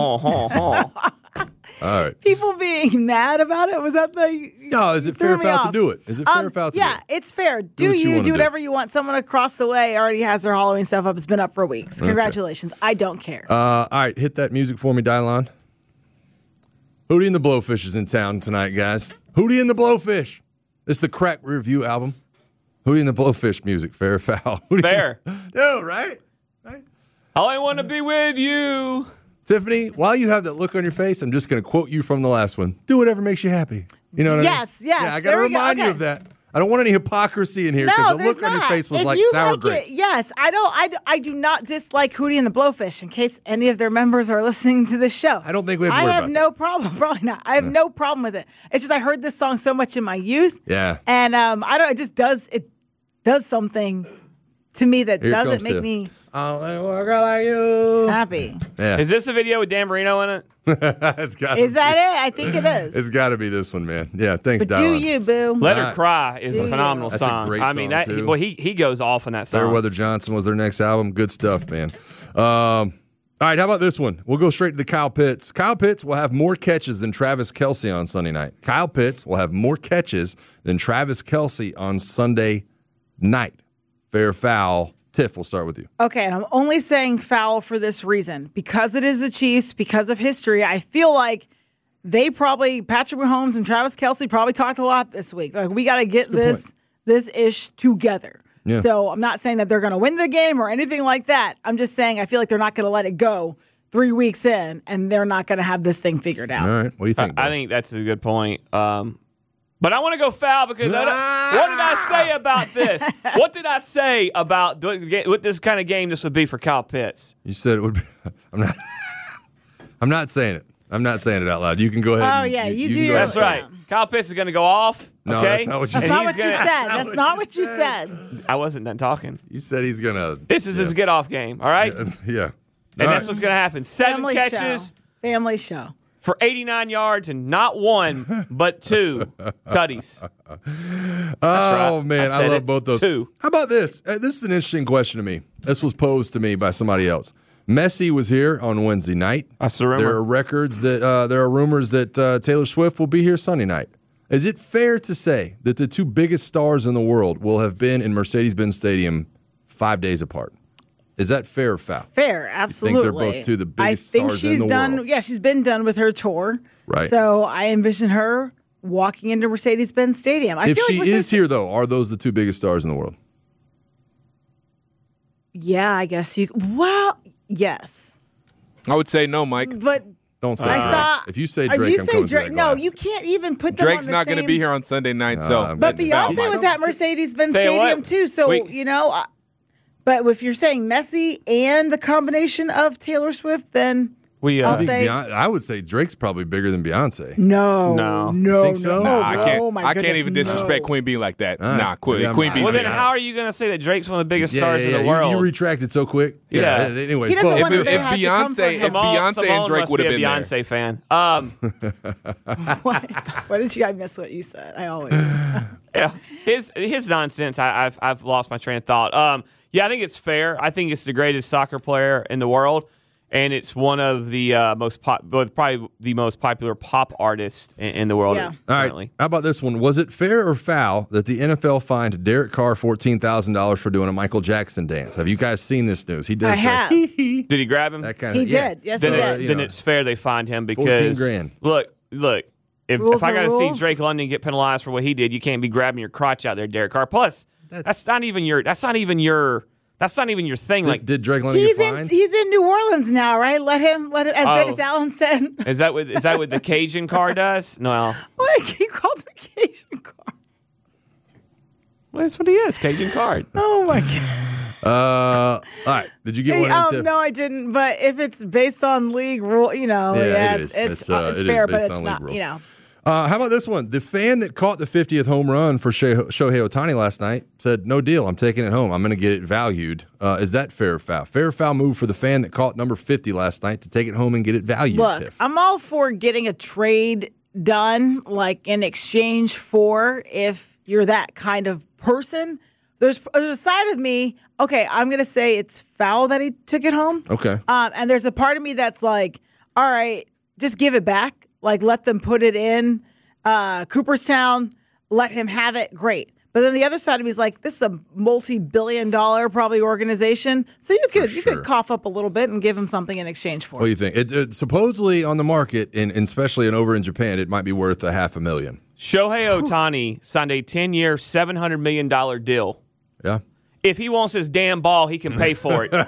All right. People being mad about it, was that the... No, is it fair or foul to do it? Is it fair or foul to do it? Yeah, it's fair. Do whatever you want. Someone across the way already has their Halloween stuff up. It's been up for weeks. Congratulations. I don't care. All right, hit that music for me, Dylon. Hootie and the Blowfish is in town tonight, guys. Hootie and the Blowfish. This is the Crack Review album. Hootie and the Blowfish music. Fair or foul? Fair. No, right? All I want to be with you. Tiffany, while you have that look on your face, I'm just going to quote you from the last one. Do whatever makes you happy. You know what I mean? Yes. Yeah, I got to remind you of that. I don't want any hypocrisy in here because the look on your face was like sour grapes. Yes, I do not dislike Hootie and the Blowfish. In case any of their members are listening to this show, I don't think we have to worry about I have no problem. Probably not. I have no problem with it. It's just I heard this song so much in my youth. Yeah, and it does something to me that doesn't make me. I'll work like you. Happy. Yeah. Is this a video with Dan Marino in it? Is that it? I think it is. It's got to be this one, man. Yeah, thanks, But do you, boo. Let Her Cry is a phenomenal That's song. A great song, too. He goes off in that song. Fairweather Johnson was their next album. Good stuff, man. All right, how about this one? We'll go straight to the Kyle Pitts. Kyle Pitts will have more catches than Travis Kelce on Sunday night. Kyle Pitts will have more catches than Travis Kelce on Sunday night. Fair or foul? Tiff, we'll start with you. Okay, and I'm only saying foul for this reason. Because it is the Chiefs, because of history, I feel like Patrick Mahomes and Travis Kelce probably talked a lot this week. Like, we got to get this ish together. Yeah. So I'm not saying that they're going to win the game or anything like that. I'm just saying I feel like they're not going to let it go 3 weeks in, and they're not going to have this thing figured out. All right. What do you think? I think that's a good point. But I want to go foul because what did I say about this? What did I say about what this kind of game this would be for Kyle Pitts? You said it would be. I'm not saying it. I'm not saying it out loud. You can go ahead. Oh, yeah, you do. That's right. Kyle Pitts is going to go off. No, okay? that's not what you said. That's not what you said. That's not what you said. I wasn't done talking. You said he's going to. This is his get-off game, all right? Yeah. And that's what's going to happen. 7 catches. Family show. For 89 yards and not one, but 2 tutties. Oh, man. I love both those. 2. How about this? This is an interesting question to me. This was posed to me by somebody else. Messi was here on Wednesday night. I still remember. There are rumors that Taylor Swift will be here Sunday night. Is it fair to say that the 2 biggest stars in the world will have been in Mercedes-Benz Stadium 5 days apart? Is that fair or foul? Fair, absolutely. I think they're both 2 of the biggest stars in the world. Yeah, she's been done with her tour. Right. So I envision her walking into Mercedes-Benz Stadium. If she is here, though, are those the 2 biggest stars in the world? Yeah, I guess you. Well, yes. I would say no, Mike. But don't say Drake. If you say Drake, I'm coming Drake. to that No, glass. you can't even put them Drake's on the not going to same... be here on Sunday night, so. But Beyonce was at Mercedes-Benz Stadium too, so you know. But if you're saying Messi and the combination of Taylor Swift, then I would say Drake's probably bigger than Beyonce. No. Think so? Nah, I can't even disrespect Queen Bee like that. Right. Nah, Queen Bee. Well, then how are you going to say that Drake's one of the biggest stars in the world? You retracted so quick. Yeah. Anyway, he doesn't want if Beyonce and Drake would have been there. Beyonce fan. What did I miss what you said? I always. Yeah, his nonsense. I've lost my train of thought. Yeah, I think it's fair. I think it's the greatest soccer player in the world, and it's one of the probably the most popular pop artist in the world. Yeah. Currently. All right. How about this one? Was it fair or foul that the NFL fined Derek Carr $14,000 for doing a Michael Jackson dance? Have you guys seen this news? He does. I have. Did he grab him? That kind of. He did. Yes, then he it's, did. then it's fair they fined him because $14,000. Look. If I got to see Drake London get penalized for what he did, you can't be grabbing your crotch out there, Derek Carr. Plus, that's not even your thing. Did Drake London get fined? He's in New Orleans now, right? Let him. As Dennis Allen said. Is that what the Cajun Carr does? No. What? He called him Cajun Carr. Well, that's what he is, Cajun Carr. Oh my God. All right. Did you get one in, Tiff? No, I didn't. But if it's based on league rule, it's fair, but it's not. Rules. How about this one? The fan that caught the 50th home run for Shohei Ohtani last night said, "No deal. I'm taking it home. I'm going to get it valued." Is that fair or foul? Fair or foul move for the fan that caught number 50 last night to take it home and get it valued? Look, Tiff? I'm all for getting a trade done, like in exchange for if you're that kind of person. There's a side of me. Okay, I'm going to say it's foul that he took it home. Okay. And there's a part of me that's like, all right, just give it back. Like, let them put it in Cooperstown, let him have it, great. But then the other side of me is like, this is a multi-billion-dollar probably organization, so you could cough up a little bit and give him something in exchange for it. What do you think? It supposedly on the market, and especially over in Japan, it might be worth $500,000. Shohei Ohtani signed a 10-year, $700 million deal. Yeah. If he wants his damn ball, he can pay for it.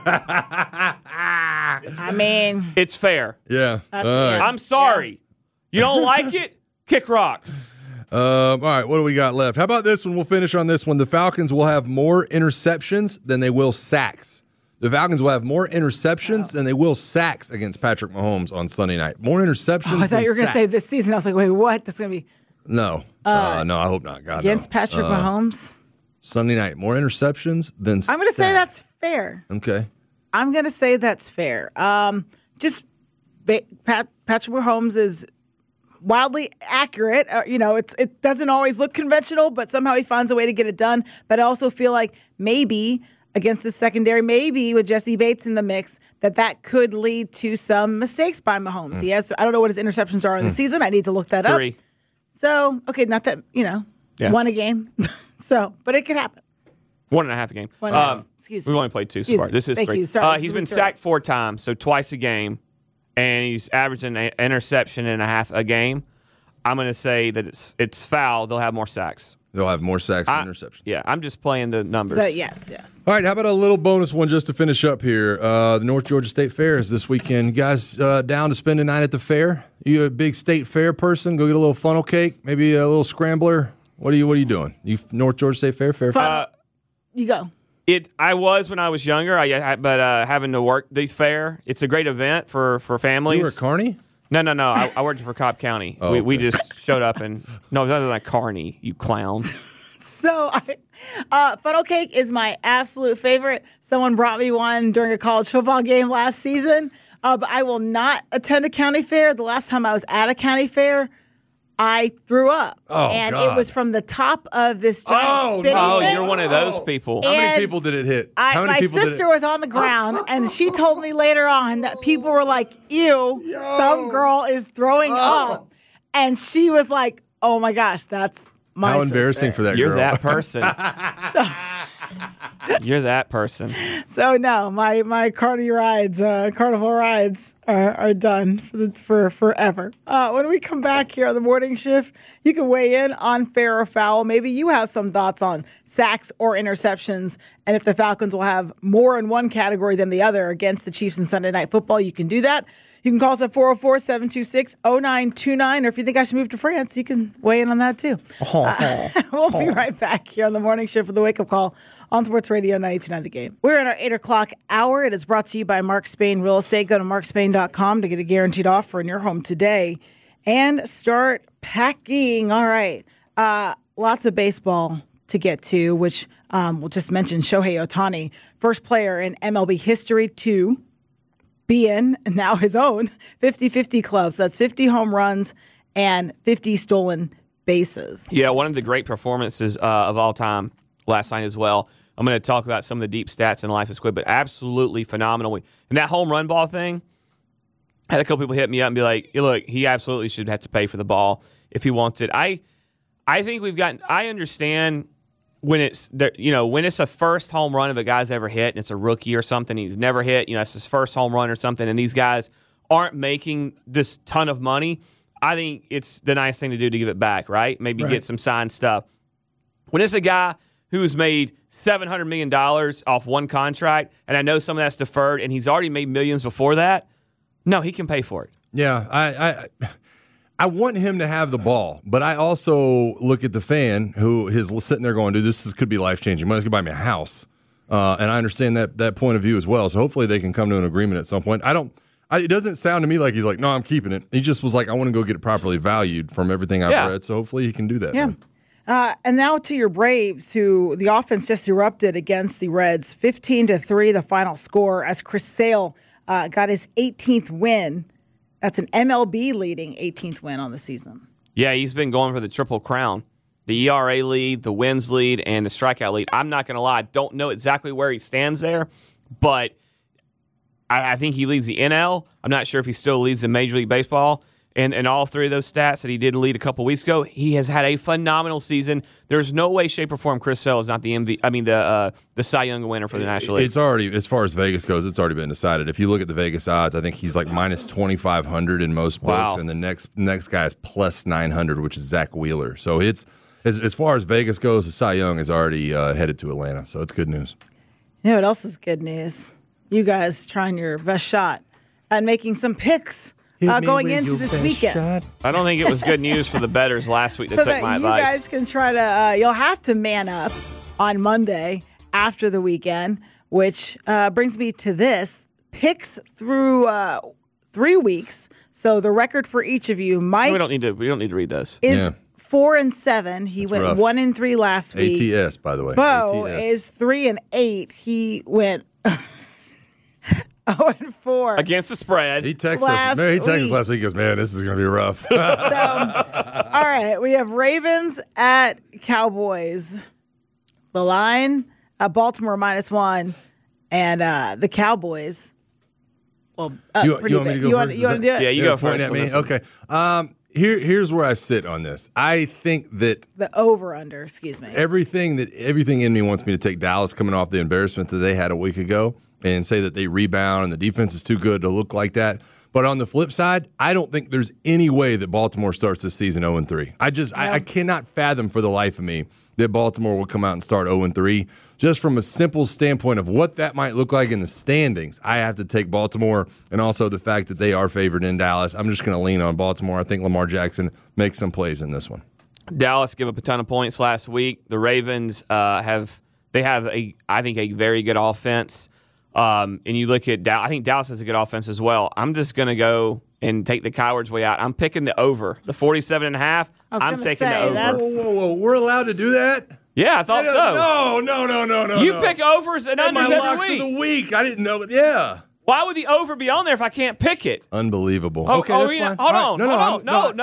I mean, it's fair. Yeah. I'm sorry. You don't like it? Kick rocks. All right, what do we got left? How about this one? We'll finish on this one. The Falcons will have more interceptions than they will sacks. The Falcons will have more interceptions than they will sacks against Patrick Mahomes on Sunday night. More interceptions I thought you were going to say this season. I was like, wait, what? That's going to be... No. No, I hope not. God, against no. Patrick Mahomes? Sunday night, more interceptions than I'm going to say that's fair. Okay. I'm going to say that's fair. Just Patrick Mahomes is wildly accurate. It doesn't always look conventional, but somehow he finds a way to get it done. But I also feel like maybe against the secondary, maybe with Jesse Bates in the mix, that could lead to some mistakes by Mahomes. He has, I don't know what his interceptions are in the season. I need to look that up. 3. So, okay, not that, one a game. So, but it could happen. 1.5 a game. Excuse me. We've only played 2 so far. This is Thank 3. you. Sorry, he's been sacked 4 times, so twice a game, and he's averaging an interception and a half a game. I'm going to say that it's foul. They'll have more sacks. They'll have more sacks than interceptions. Yeah, I'm just playing the numbers. Yes. All right, how about a little bonus one just to finish up here? The North Georgia State Fair is this weekend. You guys down to spend a night at the fair? You a big state fair person? Go get a little funnel cake, maybe a little scrambler. What are you doing? You North Georgia State Fair? You go. I was when I was younger, but having to work the fair, it's a great event for families. You were a carny? No. I worked for Cobb County. Oh, we just showed up and no, it wasn't like carny, you clowns. So, funnel cake is my absolute favorite. Someone brought me one during a college football game last season, but I will not attend a county fair. The last time I was at a county fair, I threw up. And God. it was from the top of this giant spinning thing. You're one of those people. How many people did it hit? My sister was on the ground, and she told me later on that people were like, ew, some girl is throwing up. And she was like, oh my gosh, that's my How sister. embarrassing for that You're girl. that person. You're that person. So no, my carnival rides are done for forever. When we come back here on the morning shift, you can weigh in on fair or foul. Maybe you have some thoughts on sacks or interceptions, and if the Falcons will have more in one category than the other against the Chiefs in Sunday Night Football, you can do that. You can call us at 404-726-0929, or if you think I should move to France, you can weigh in on that too. We'll be right back here on the morning shift with the Wake Up Call on Sports Radio 92.9 The Game. We're in our 8 o'clock hour. It is brought to you by Mark Spain Real Estate. Go to markspain.com to get a guaranteed offer in your home today and start packing. All right. Lots of baseball to get to, which we'll just mention Shohei Ohtani, first player in MLB history to be in, now his own, 50-50 clubs. That's 50 home runs and 50 stolen bases. Yeah, one of the great performances of all time last night as well. I'm going to talk about some of the deep stats in Life is Quick, but absolutely phenomenal. And that home run ball thing, I had a couple people hit me up and be like, hey, look, he absolutely should have to pay for the ball if he wants it. I think I understand when it's a first home run of a guy's ever hit and it's a rookie or something, he's never hit, it's his first home run or something, and these guys aren't making this ton of money. I think it's the nice thing to do to give it back, right? Maybe get some signed stuff. When it's a guy who's made $700 million off one contract, and I know some of that's deferred, and he's already made millions before that, no, he can pay for it. Yeah, I want him to have the ball, but I also look at the fan who is sitting there going, dude, could be life-changing. Money's going to buy me a house. And I understand that point of view as well. So hopefully they can come to an agreement at some point. It doesn't sound to me like he's like, no, I'm keeping it. He just was like, I want to go get it properly valued from everything I've read. So hopefully he can do that. Yeah. And now to your Braves, who the offense just erupted against the Reds. 15-3, the final score, as Chris Sale got his 18th win. That's an MLB leading 18th win on the season. Yeah, he's been going for the Triple Crown. The ERA lead, the wins lead, and the strikeout lead. I'm not going to lie, I don't know exactly where he stands there, but I think he leads the NL. I'm not sure if he still leads in Major League Baseball. And all three of those stats that he did lead a couple weeks ago, he has had a phenomenal season. There's no way, shape, or form Chris Sale is not the Cy Young winner for the National League. It's already, as far as Vegas goes, it's already been decided. If you look at the Vegas odds, I think he's like minus 2,500 in most books, and the next guy is plus 900, which is Zach Wheeler. So it's as far as Vegas goes, the Cy Young is already headed to Atlanta. So it's good news. You know what else is good news? You guys trying your best shot at making some picks. Going into this weekend. Shot. I don't think it was good news for the bettors last week that took my advice. You guys can try to, you'll have to man up on Monday after the weekend, which brings me to this. Picks through 3 weeks. So the record for each of you, Mike. We don't need to read this. Is 4-7. He went rough. 1-3 last week. ATS, by the way. Bo ATS. is 3-8. He went 0-4 against the spread. He texted us last week. He goes, man, this is going to be rough. So, all right, we have Ravens at Cowboys. The line Baltimore -1, and the Cowboys. Well, you want me to go first? You want to do it? Yeah, you go point first. at me. Okay. Here's where I sit on this. I think that the over/under. Excuse me. Everything in me wants me to take Dallas coming off the embarrassment that they had a week ago and say that they rebound and the defense is too good to look like that. But on the flip side, I don't think there's any way that Baltimore starts this season 0-3. I cannot fathom for the life of me that Baltimore will come out and start 0-3. Just from a simple standpoint of what that might look like in the standings, I have to take Baltimore, and also the fact that they are favored in Dallas. I'm just going to lean on Baltimore. I think Lamar Jackson makes some plays in this one. Dallas gave up a ton of points last week. The Ravens have a very good offense. And you look at I think Dallas has a good offense as well. I'm just going to go and take the coward's way out. I'm picking the over. The 47.5, I'm taking the over. Whoa. We're allowed to do that? Yeah, I thought so. No. You pick overs and unders my locks every week. of the week. I didn't know, but yeah. Why would the over be on there if I can't pick it? Unbelievable. Okay, that's fine. Hold on.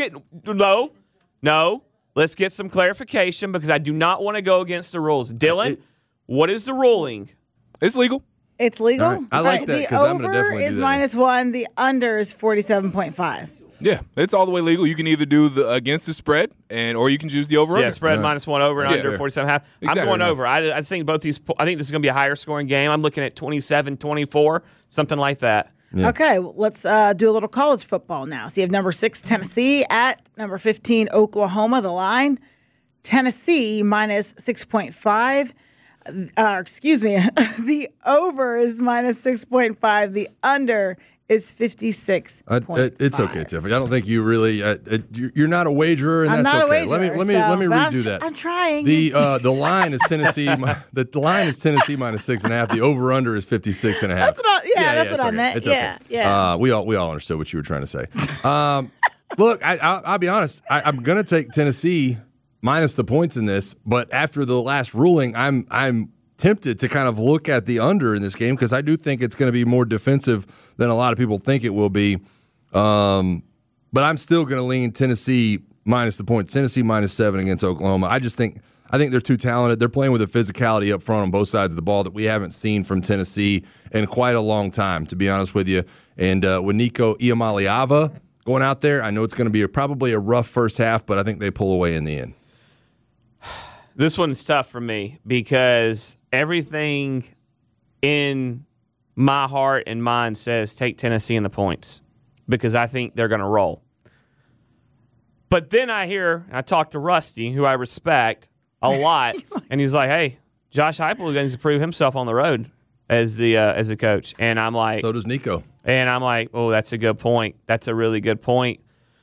Let's get some clarification because I do not want to go against the rules. Dylan, what is the ruling? It's legal. It's legal. Right. I like that because I'm going to definitely do that. The over is -1. The under is 47.5. Yeah, it's all the way legal. You can either do the against the spread, or you can choose the over. Yeah, spread -1 over and under 47.5. Exactly. I'm going over. I think both these. I think this is going to be a higher scoring game. I'm looking at 27-24, something like that. Yeah. Okay, let's do a little college football now. So you have number 6 Tennessee at number 15 Oklahoma. The line Tennessee -6.5. The over is -6.5. The under is 56.5. It's okay, Tiffany. I don't think you really. You're not a wagerer, and I'm that's not okay. a wagerer, Let me redo that. I'm trying. The line is Tennessee. The line is Tennessee -6.5. The over under is 56.5. That's what I meant. It's yeah, okay. yeah. We all understood what you were trying to say. Look, I'll be honest. I'm going to take Tennessee minus the points in this, but after the last ruling, I'm tempted to kind of look at the under in this game because I do think it's going to be more defensive than a lot of people think it will be. But I'm still going to lean Tennessee minus the points. Tennessee -7 against Oklahoma. I think they're too talented. They're playing with a physicality up front on both sides of the ball that we haven't seen from Tennessee in quite a long time, to be honest with you. And with Nico Iamaleava going out there, I know it's going to be probably a rough first half, but I think they pull away in the end. This one's tough for me because everything in my heart and mind says take Tennessee in the points because I think they're going to roll. But then I talk to Rusty, who I respect a lot, and he's like, hey, Josh Heupel needs to prove himself on the road as the coach. And I'm like, so does Nico. And I'm like, oh, that's a good point. That's a really good point.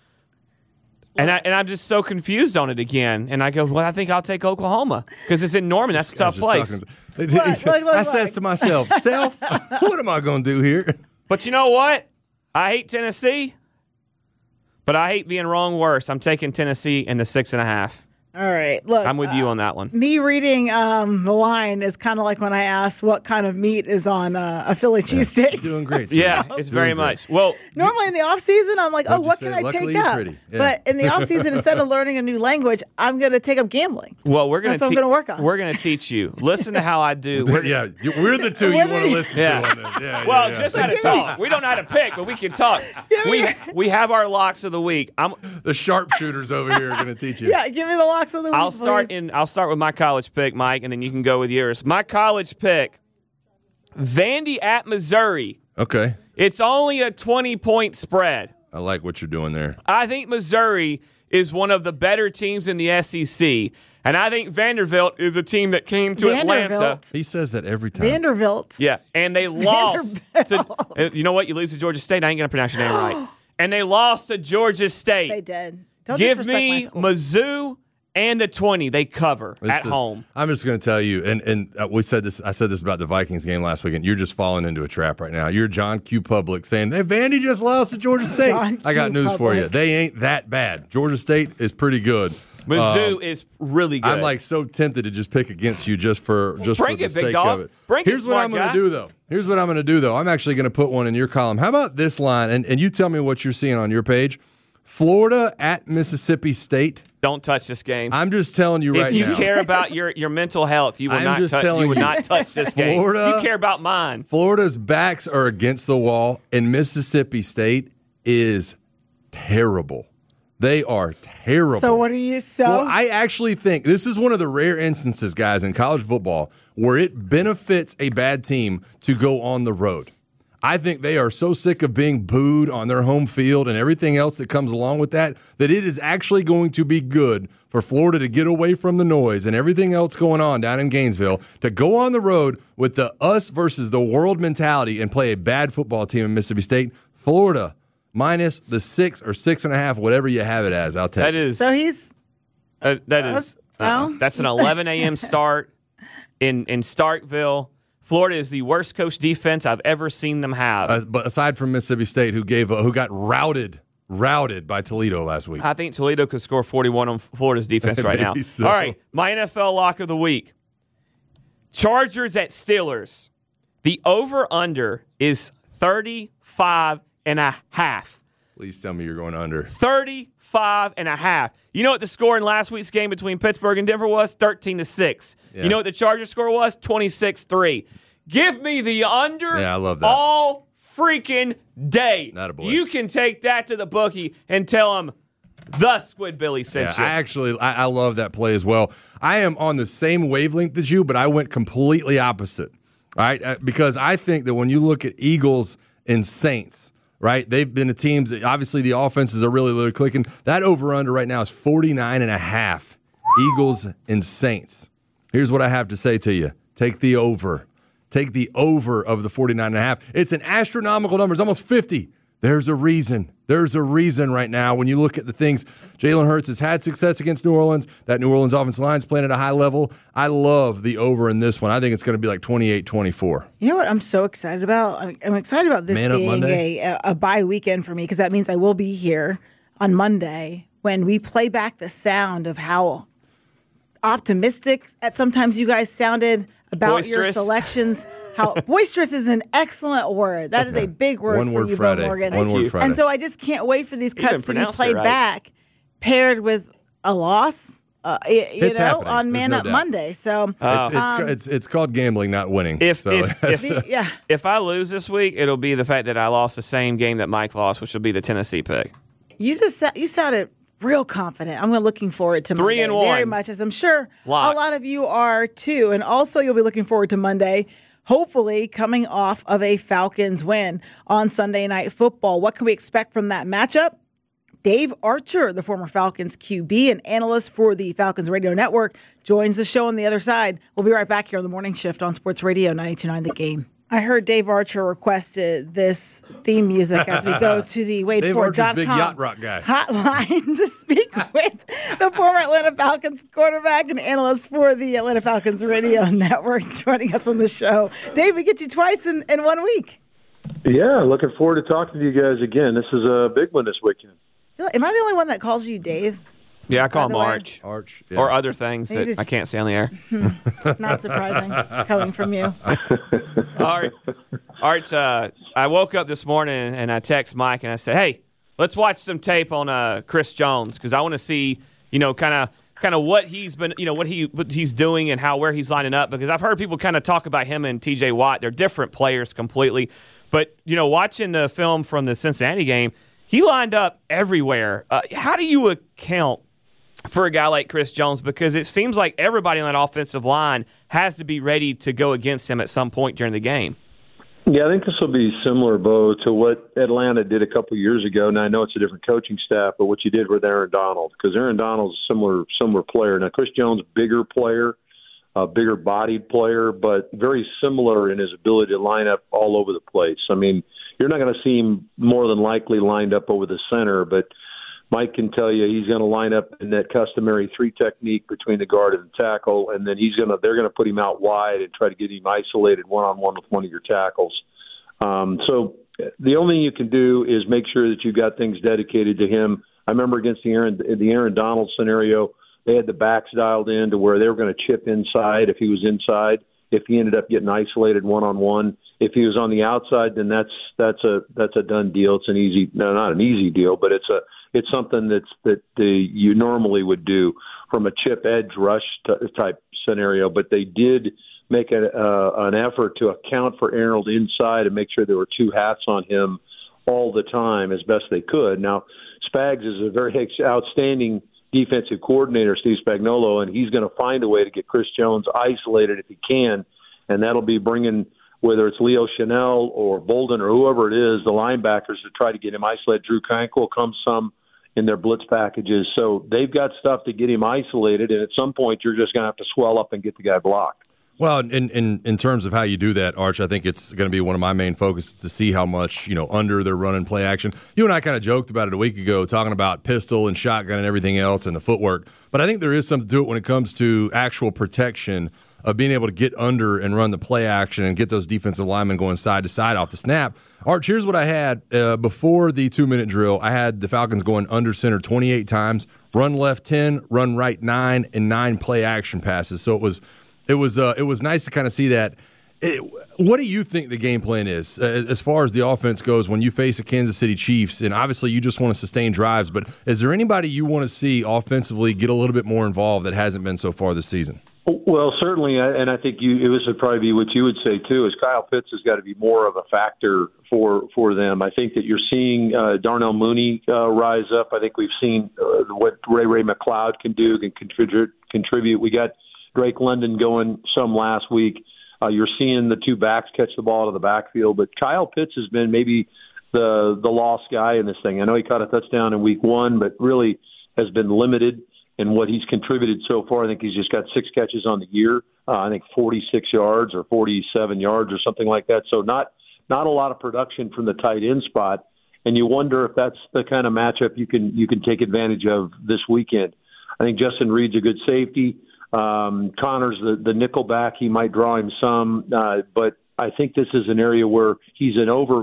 And I'm just so confused on it again. And I go, well, I think I'll take Oklahoma because it's in Norman. That's a tough place. I says to myself, what am I going to do here? But you know what? I hate Tennessee, but I hate being wrong worse. I'm taking Tennessee in the 6.5. All right, look. I'm with you on that one. Me reading the line is kind of like when I asked what kind of meat is on a Philly cheesesteak. You're doing great. Yeah, it's very much. Well, normally in the off season, I'm like, what can I take up? Yeah. But in the off season, instead of learning a new language, I'm going to take up gambling. Well, that's what I'm going to work on. We're going to teach you. Listen to how I do. We're the two you want to listen to on this. Yeah, well, just how to talk. We don't know how to pick, but we can talk. We have our locks of the week. The sharpshooters over here are going to teach you. Yeah, give me the locks of the week. I'll start with my college pick, Mike, and then you can go with yours. My college pick, Vandy at Missouri. Okay. It's only a 20-point spread. I like what you're doing there. I think Missouri is one of the better teams in the SEC, and I think Vanderbilt is a team that came to Atlanta. He says that every time. Vanderbilt. Yeah, and they lost. You know what? You lose to Georgia State. I ain't going to pronounce your name right. And they lost to Georgia State. They did. Don't give me Mizzou and the 20. They cover at home. I'm just going to tell you, and we said this. I said this about the Vikings game last weekend. You're just falling into a trap right now. You're John Q. Public saying, "Hey, Vandy just lost to Georgia State." I got news for you. They ain't that bad. Georgia State is pretty good. Mizzou is really good. I'm like so tempted to just pick against you just for the sake of it. Here's what I'm going to do though. I'm actually going to put one in your column. How about this line? And you tell me what you're seeing on your page. Florida at Mississippi State. Don't touch this game. I'm just telling you right now. If you care about your mental health, you would not touch this game. Florida, you care about mine. Florida's backs are against the wall, and Mississippi State is terrible. They are terrible. So what are you Well, I actually think this is one of the rare instances, guys, in college football where it benefits a bad team to go on the road. I think they are so sick of being booed on their home field and everything else that comes along with that it is actually going to be good for Florida to get away from the noise and everything else going on down in Gainesville, to go on the road with the us versus the world mentality and play a bad football team in Mississippi State. Florida minus the 6 or 6.5, whatever you have it as. I'll take that. Is so he's that's an 11 a.m. start in Starkville. Florida is the worst coach defense I've ever seen them have. But aside from Mississippi State, who got routed by Toledo last week. I think Toledo could score 41 on Florida's defense right now. So. All right, my NFL lock of the week. Chargers at Steelers. The over-under is 35.5. Please tell me you're going under. 35.5. You know what the score in last week's game between Pittsburgh and Denver was? 13-6. Yeah. You know what the Chargers score was? 26-3. Give me the under. Yeah, I love that. All freaking day. Not a boy. You can take that to the bookie and tell them the Squid Billy sent you. I love that play as well. I am on the same wavelength as you, but I went completely opposite. All right, because I think that when you look at Eagles and Saints, right, they've been the teams that obviously the offenses are really, really clicking. That over-under right now is 49.5. Eagles and Saints. Here's what I have to say to you. Take the over. Take the over of the 49.5. It's an astronomical number. It's almost 50. There's a reason. There's a reason right now when you look at the things. Jalen Hurts has had success against New Orleans. That New Orleans offensive line is playing at a high level. I love the over in this one. I think it's going to be like 28-24. You know what I'm so excited about? I'm excited about this being a bye weekend for me, because that means I will be here on Monday when we play back the sound of how optimistic at sometimes you guys sounded about boisterous. Your selections. How boisterous is an excellent word. That is a big word One for word you, Friday. Bo Morgan. One word Friday. And so I just can't wait for these cuts to be played right. back, paired with a loss. It's happening. On Man There's no Up doubt. Monday. So it's called gambling, not winning. If I lose this week, it'll be the fact that I lost the same game that Mike lost, which will be the Tennessee pick. You sounded real confident. I'm looking forward to 3 Monday and 1. very much, as I'm sure Lock. a lot of you are too. And also, you'll be looking forward to Monday, hopefully coming off of a Falcons win on Sunday Night Football. What can we expect from that matchup? Dave Archer, the former Falcons QB and analyst for the Falcons Radio Network, joins the show on the other side. We'll be right back here on the Morning Shift on Sports Radio 92.9 The Game. I heard Dave Archer requested this theme music as we go to the Dave Archer's WadeFord.com big yacht rock guy. hotline to speak with the former Atlanta Falcons quarterback and analyst for the Atlanta Falcons Radio Network, joining us on the show. Dave, we get you twice in 1 week. Yeah, looking forward to talking to you guys again. This is a big one this weekend. Am I the only one that calls you Dave? Yeah, I call him Arch. Arch. Yeah. Or other things that I can't say on the air. Not surprising, coming from you. Arch, I woke up this morning and I text Mike and I said, hey, let's watch some tape on Chris Jones, because I want to see, kind of what he's been, what he's doing and where he's lining up, because I've heard people kind of talk about him and TJ Watt. They're different players completely. But, watching the film from the Cincinnati game, he lined up everywhere. How do you account for a guy like Chris Jones? Because it seems like everybody on that offensive line has to be ready to go against him at some point during the game. Yeah, I think this will be similar, Bo, to what Atlanta did a couple years ago. Now, I know it's a different coaching staff, but what you did with Aaron Donald, because Aaron Donald's a similar player. Now, Chris Jones, bigger player, a bigger bodied player, but very similar in his ability to line up all over the place. I mean, you're not going to see him more than likely lined up over the center, but Mike can tell you he's going to line up in that customary 3 technique between the guard and the tackle, and then they're going to put him out wide and try to get him isolated one-on-one with one of your tackles. So the only thing you can do is make sure that you've got things dedicated to him. I remember against the Aaron Donald scenario, they had the backs dialed in to where they were going to chip inside if he was inside. If he ended up getting isolated one-on-one, if he was on the outside, then that's a done deal. It's not an easy deal, but it's it's something that you normally would do from a chip edge rush type scenario. But they did make an effort to account for Arnold inside and make sure there were two hats on him all the time as best they could. Now, Spags is a very outstanding defensive coordinator, Steve Spagnuolo, and he's going to find a way to get Chris Jones isolated if he can, and that'll be bringing, whether it's Leo Chanel or Bolden or whoever it is, the linebackers to try to get him isolated. Drew Krankel comes some in their blitz packages. So they've got stuff to get him isolated, and at some point you're just going to have to swell up and get the guy blocked. Well, in terms of how you do that, Arch, I think it's going to be one of my main focuses to see how much, under their run and play action. You and I kind of joked about it a week ago, talking about pistol and shotgun and everything else and the footwork. But I think there is something to it when it comes to actual protection of being able to get under and run the play action and get those defensive linemen going side to side off the snap. Arch, here's what I had before the 2-minute drill. I had the Falcons going under center 28 times, run left 10, run right 9, and 9 play action passes. So it was nice to kind of see that. What do you think the game plan is as far as the offense goes when you face a Kansas City Chiefs? And obviously you just want to sustain drives, but is there anybody you want to see offensively get a little bit more involved that hasn't been so far this season? Well, certainly, and I think this would probably be what you would say too, is Kyle Pitts has got to be more of a factor for them. I think that you're seeing Darnell Mooney rise up. I think we've seen what Ray McLeod can do, can contribute. We got Drake London going some last week. You're seeing the two backs catch the ball out of the backfield, but Kyle Pitts has been maybe the lost guy in this thing. I know he caught a touchdown in week 1, but really has been limited in what he's contributed so far. I think he's just got 6 catches on the year. I think 46 yards or 47 yards or something like that. So not a lot of production from the tight end spot. And you wonder if that's the kind of matchup you can take advantage of this weekend. I think Justin Reed's a good safety. Connor's the nickel back. He might draw him some, but I think this is an area where he's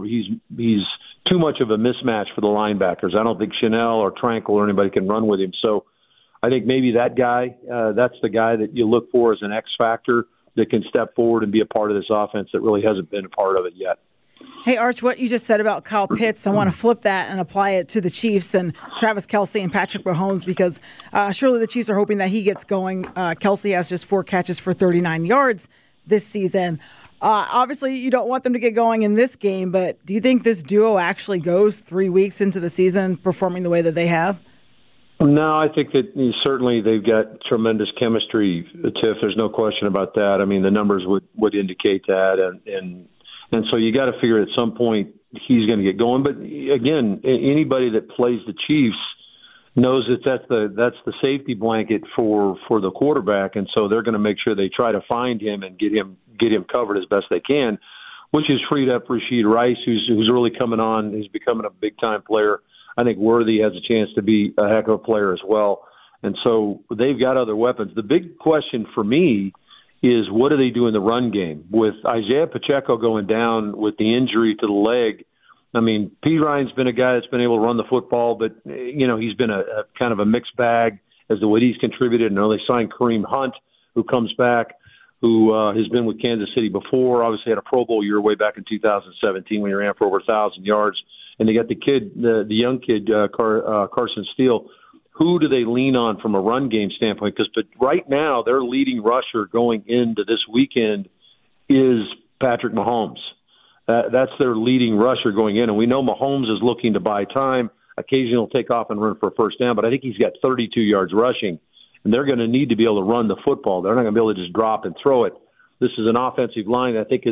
too much of a mismatch for the linebackers. I don't think Chanel or Tranquil or anybody can run with him. So I think maybe that guy, that's the guy that you look for as an X factor that can step forward and be a part of this offense that really hasn't been a part of it yet. Hey, Arch, what you just said about Kyle Pitts, I want to flip that and apply it to the Chiefs and Travis Kelce and Patrick Mahomes because surely the Chiefs are hoping that he gets going. Kelce has just 4 catches for 39 yards this season. Obviously, you don't want them to get going in this game, but do you think this duo actually goes 3 weeks into the season performing the way that they have? No, I think that certainly they've got tremendous chemistry, Tiff. There's no question about that. I mean, the numbers would indicate that, and so you got to figure at some point he's going to get going. But again, anybody that plays the Chiefs knows that that's the safety blanket for the quarterback, and so they're going to make sure they try to find him and get him covered as best they can, which has freed up Rashid Rice, who's really coming on. He's becoming a big time player. I think Worthy has a chance to be a heck of a player as well. And so they've got other weapons. The big question for me is what do they do in the run game? With Isaiah Pacheco going down with the injury to the leg, I mean, P. Ryan's been a guy that's been able to run the football, but, he's been a kind of a mixed bag as to what he's contributed. And they signed Kareem Hunt, who comes back, who has been with Kansas City before, obviously had a Pro Bowl year way back in 2017 when he ran for over 1,000 yards. And they got the young kid, Carson Steele. Who do they lean on from a run game standpoint? But right now, their leading rusher going into this weekend is Patrick Mahomes. That's their leading rusher going in. And we know Mahomes is looking to buy time. Occasionally he'll take off and run for a first down, but I think he's got 32 yards rushing. And they're going to need to be able to run the football. They're not going to be able to just drop and throw it. This is an offensive line that I think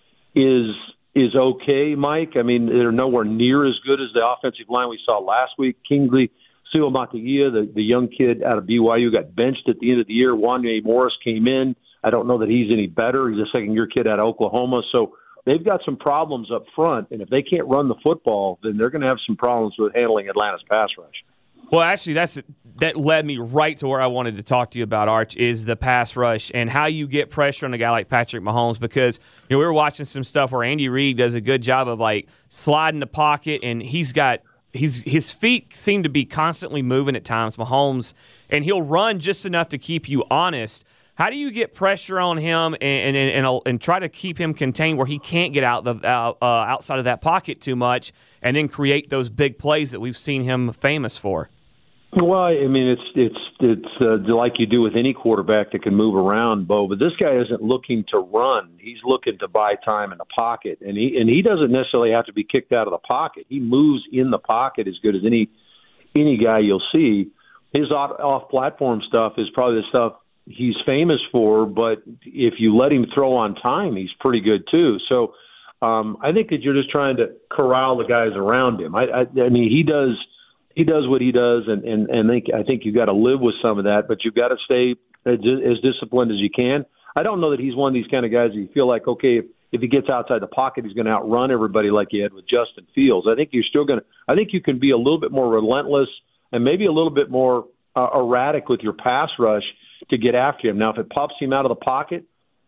is okay, Mike. I mean, they're nowhere near as good as the offensive line we saw last week. Kingsley Suamataia, the young kid out of BYU, got benched at the end of the year. Wanye Morris came in. I don't know that he's any better. He's a second-year kid out of Oklahoma. So they've got some problems up front, and if they can't run the football, then they're going to have some problems with handling Atlanta's pass rush. Well, actually, that led me right to where I wanted to talk to you about, Arch, is the pass rush and how you get pressure on a guy like Patrick Mahomes because we were watching some stuff where Andy Reid does a good job of sliding the pocket, and his feet seem to be constantly moving at times, Mahomes, and he'll run just enough to keep you honest. How do you get pressure on him and try to keep him contained where he can't get outside of that pocket too much and then create those big plays that we've seen him famous for? Well, I mean, it's like you do with any quarterback that can move around, Bo. But this guy isn't looking to run; he's looking to buy time in the pocket, and he doesn't necessarily have to be kicked out of the pocket. He moves in the pocket as good as any guy you'll see. His off-platform stuff is probably the stuff he's famous for, but if you let him throw on time, he's pretty good too. So I think that you're just trying to corral the guys around him. I mean, he does what he does, and I think you've got to live with some of that, but you've got to stay as disciplined as you can. I don't know that he's one of these kind of guys that you feel like, okay, if he gets outside the pocket, he's going to outrun everybody like you had with Justin Fields. I think I think you can be a little bit more relentless and maybe a little bit more erratic with your pass rush to get after him. Now, if it pops him out of the pocket,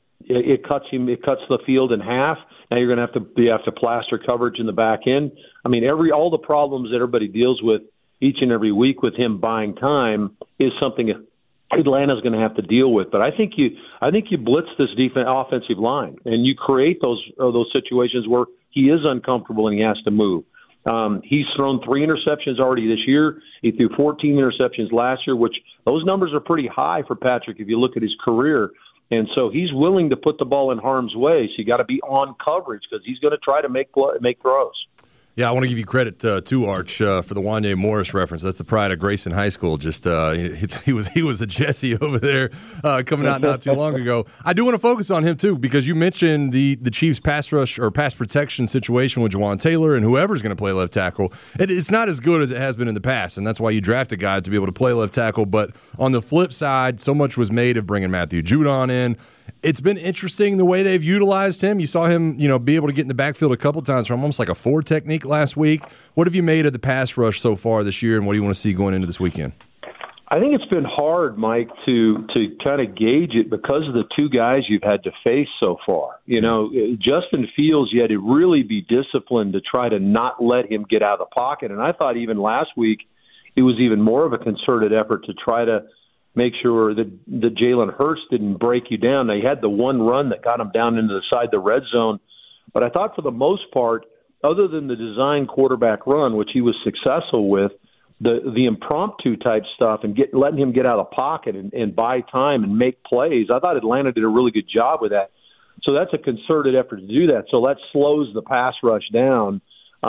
it cuts the field in half. Now you're going to have to plaster coverage in the back end. I mean, all the problems that everybody deals with each and every week with him buying time is something Atlanta's going to have to deal with. But I think you blitz this offensive line, and you create those situations where he is uncomfortable and he has to move. He's thrown 3 interceptions already this year. He threw 14 interceptions last year, which those numbers are pretty high for Patrick if you look at his career. And so he's willing to put the ball in harm's way. So you got to be on coverage because he's going to try to make throws. Yeah, I want to give you credit to Arch for the Wanya Morris reference. That's the pride of Grayson High School. Just he was a Jesse over there coming out not too long ago. I do want to focus on him too because you mentioned the Chiefs pass rush or pass protection situation with Juwan Taylor and whoever's going to play left tackle. It's not as good as it has been in the past, and that's why you draft a guy to be able to play left tackle. But on the flip side, so much was made of bringing Matthew Judon in. It's been interesting the way they've utilized him. You saw him, be able to get in the backfield a couple times from almost like a 4 technique last week. What have you made of the pass rush so far this year, and what do you want to see going into this weekend? I think it's been hard, Mike, to kind of gauge it because of the 2 guys you've had to face so far. Justin Fields, you had to really be disciplined to try to not let him get out of the pocket. And I thought even last week it was even more of a concerted effort to try to make sure that Jalen Hurts didn't break you down. They had the one run that got him down into the side of the red zone. But I thought for the most part, other than the design quarterback run, which he was successful with, the impromptu type stuff and letting him get out of the pocket and buy time and make plays, I thought Atlanta did a really good job with that. So that's a concerted effort to do that. So that slows the pass rush down.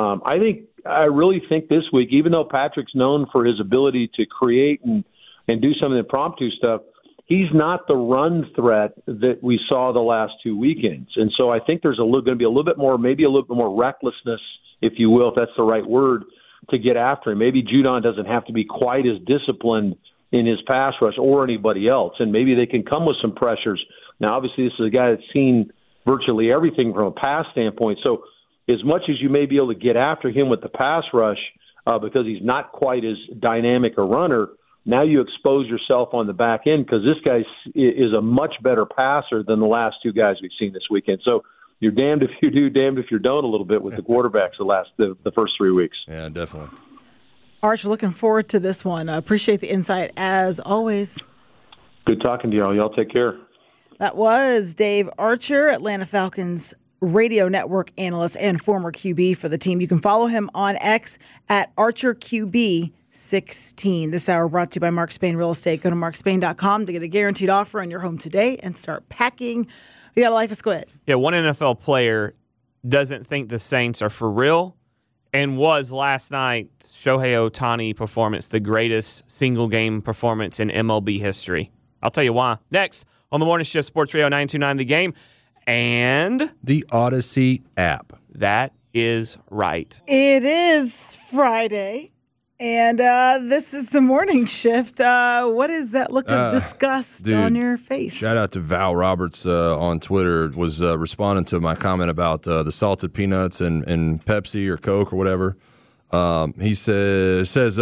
I really think this week, even though Patrick's known for his ability to create and do some of the impromptu stuff, he's not the run threat that we saw the last 2 weekends. And so I think there's going to be a little bit more recklessness, if you will, if that's the right word, to get after him. Maybe Judon doesn't have to be quite as disciplined in his pass rush or anybody else, and maybe they can come with some pressures. Now, obviously, this is a guy that's seen virtually everything from a pass standpoint. So as much as you may be able to get after him with the pass rush because he's not quite as dynamic a runner, now you expose yourself on the back end because this guy is a much better passer than the last 2 guys we've seen this weekend. So you're damned if you do, damned if you don't a little bit with the quarterbacks the first 3 weeks. Yeah, definitely. Arch, looking forward to this one. I appreciate the insight as always. Good talking to y'all. Y'all take care. That was Dave Archer, Atlanta Falcons radio network analyst and former QB for the team. You can follow him on X at ArcherQB16. This hour brought to you by Mark Spain Real Estate. Go to markspain.com to get a guaranteed offer on your home today and start packing. We got a life of squid. Yeah, one NFL player doesn't think the Saints are for real and was last night's Shohei Ohtani performance the greatest single-game performance in MLB history. I'll tell you why. Next on the Morning Shift, Sports Radio 929 The Game and the Odyssey app. That is right. It is Friday. And this is the Morning Shift. What is that look of disgust on your face? Shout out to Val Roberts on Twitter. Was responding to my comment about the salted peanuts and Pepsi or Coke or whatever. He says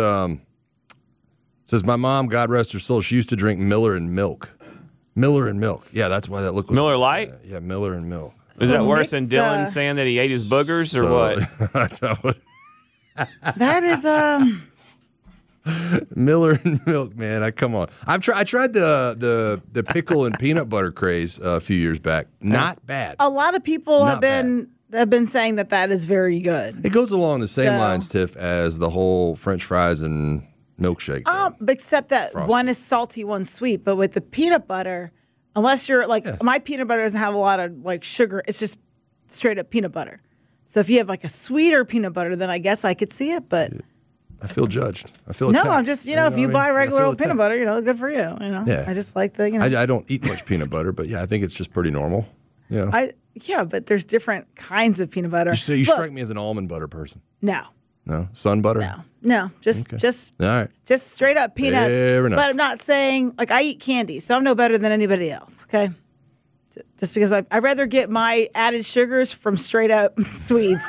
my mom, God rest her soul, she used to drink Miller and milk. Miller and milk. Yeah, that's why that look was Miller Lite? Yeah, Miller and milk. Is that worse than Dylan saying that he ate his boogers or what? That is Miller and milk, man. Come on. I tried the pickle and peanut butter craze a few years back. Not bad. A lot of people have been saying that is very good. It goes along the same lines, Tiff, as the whole French fries and milkshake. Except that Frosty. one is salty, one's sweet. But with the peanut butter, unless you're my peanut butter doesn't have a lot of sugar. It's just straight up peanut butter. So if you have a sweeter peanut butter, then I guess I could see it. But I feel judged. I feel attacked. No, I'm just if you buy regular old peanut butter, good for you. Yeah. I just like the I don't eat much peanut butter, but yeah, I think it's just pretty normal. Yeah. But there's different kinds of peanut butter. You strike me as an almond butter person. No. No, sun butter. No, just all right. Just straight up peanuts. Fair enough. But I'm not saying I eat candy, so I'm no better than anybody else. Okay. Just because I'd rather get my added sugars from straight up sweets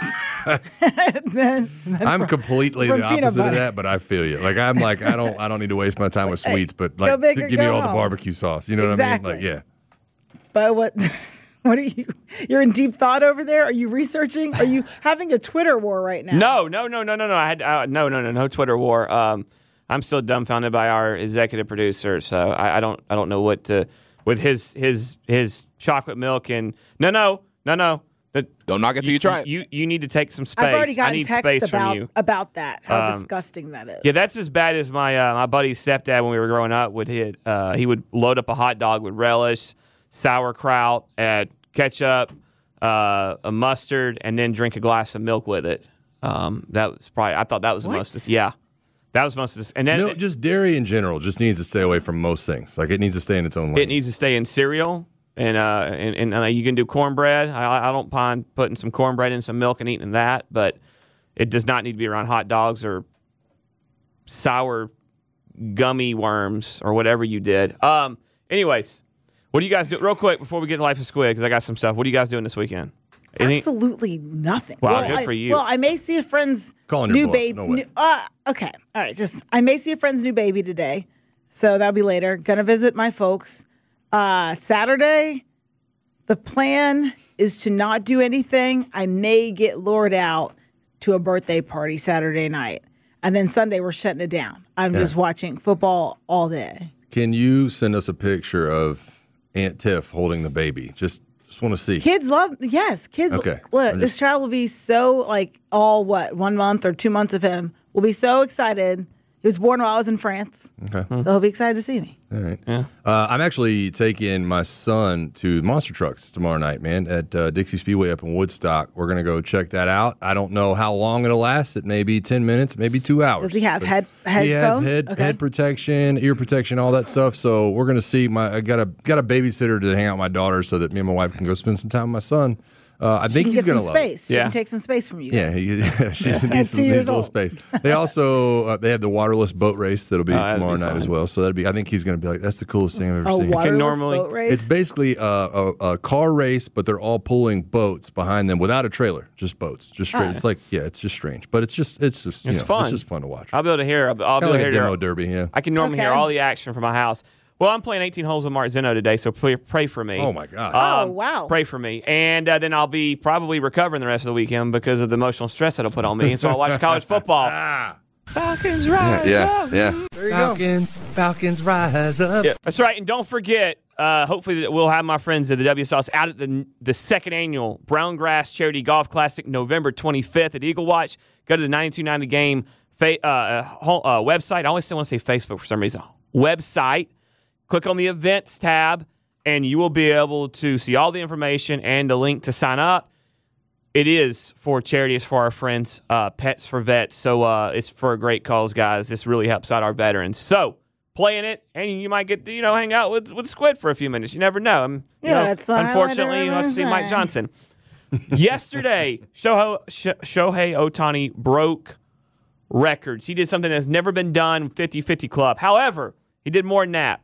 than I'm completely the opposite of that, but I feel you. I don't need to waste my time with sweets, but to give me all the barbecue sauce. You know what I mean? Yeah. But what are you're in deep thought over there? Are you researching? Are you having a Twitter war right now? No. I had no Twitter war. I'm still dumbfounded by our executive producer, so I don't know what to with his chocolate milk and no. Don't knock it till you try it. You need to take some space. I've already gotten I need text space from you about that. How disgusting that is. Yeah, that's as bad as my buddy's stepdad when we were growing up would hit. He would load up a hot dog with relish, sauerkraut, ketchup, a mustard, and then drink a glass of milk with it. That was probably. I thought that was the most. Yeah. That was most of this. And then just dairy in general just needs to stay away from most things. It needs to stay in its own lane. It needs to stay in cereal, and you can do cornbread. I don't mind putting some cornbread in some milk and eating that, but it does not need to be around hot dogs or sour gummy worms or whatever you did. Anyways, what do you guys do? Real quick before we get to Life of Squid, because I got some stuff. What are you guys doing this weekend? Absolutely nothing. Wow, good for you. Well, I may see a friend's new baby. No way. Okay, all right. I may see a friend's new baby today, so that'll be later. Gonna visit my folks. Saturday, the plan is to not do anything. I may get lured out to a birthday party Saturday night, and then Sunday we're shutting it down. I'm just watching football all day. Can you send us a picture of Aunt Tiff holding the baby? Just want to see. Kids love, kids. Okay. Look, this child will be so, 1 month or 2 months of him will be so excited. He was born while I was in France. Okay. So he'll be excited to see me. All right. Yeah. I'm actually taking my son to Monster Trucks tomorrow night, man, at Dixie Speedway up in Woodstock. We're going to go check that out. I don't know how long it'll last. It may be 10 minutes, maybe 2 hours. Does he have headphones? He has head protection, ear protection, all that stuff. So we're going to see. I got a babysitter to hang out with my daughter so that me and my wife can go spend some time with my son. I think he's going to love it. She can take some space from you. Yeah, she needs a little space. They also they have the waterless boat race that'll be tomorrow night as well. So I think he's going to be like, that's the coolest thing I've ever seen. Waterless boat race? It's basically a car race, but they're all pulling boats behind them without a trailer, just boats, just straight. It's it's just strange, but it's just fun. It's just fun to watch. I'll be able to hear. I'll be able to hear demo derby. Yeah, I can normally hear all the action from my house. Well, I'm playing 18 holes with Mark Zeno today, so pray for me. Oh, my God. Wow. Pray for me. And then I'll be probably recovering the rest of the weekend because of the emotional stress that'll put on me. And so I'll watch college football. Falcons rise up. Yeah. There you go. Falcons rise up. Yeah, that's right. And don't forget, hopefully we'll have my friends at the WSOS out at the second annual Brown Grass Charity Golf Classic, November 25th at Eagle Watch. Go to the 92.9 The Game website. I always want to say Facebook for some reason. Website. Click on the events tab, and you will be able to see all the information and the link to sign up. It is for charity. It's for our friends, Pets for Vets. So it's for a great cause, guys. This really helps out our veterans. So play in it, and you might get to hang out with Squid for a few minutes. You never know. Unfortunately, you have to see Mike Johnson. Yesterday, Shohei Ohtani broke records. He did something that's never been done, 50-50 club. However, he did more than that.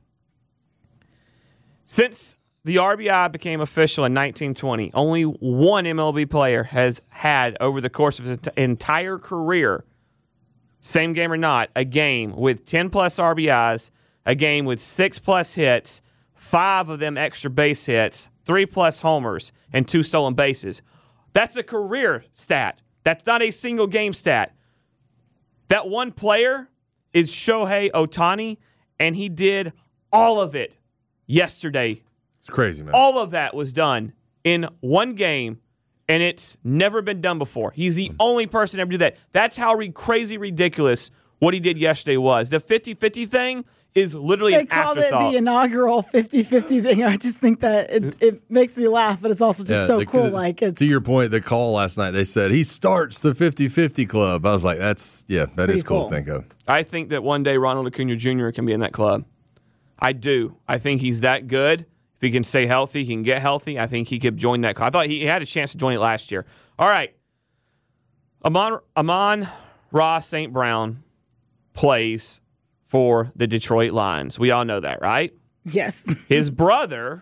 Since the RBI became official in 1920, only one MLB player has had, over the course of his entire career, same game or not, a game with 10-plus RBIs, a game with 6-plus hits, 5 of them extra base hits, 3-plus homers, and 2 stolen bases. That's a career stat. That's not a single game stat. That one player is Shohei Ohtani, and he did all of it yesterday. It's crazy, man. All of that was done in one game, and it's never been done before. He's the only person to ever do that. That's how crazy ridiculous what he did yesterday was. The 50-50 thing is literally an afterthought. They called it the inaugural 50-50 thing. I just think that it makes me laugh, but it's also just so cool. To your point, the call last night, they said he starts the 50-50 club. I was like, that is cool to think of. I think that one day Ronald Acuna Jr. can be in that club. I do. I think he's that good. If he can stay healthy, he can get healthy. I think he could join that club. I thought he had a chance to join it last year. All right. Amon-Ra St. Brown plays for the Detroit Lions. We all know that, right? Yes. His brother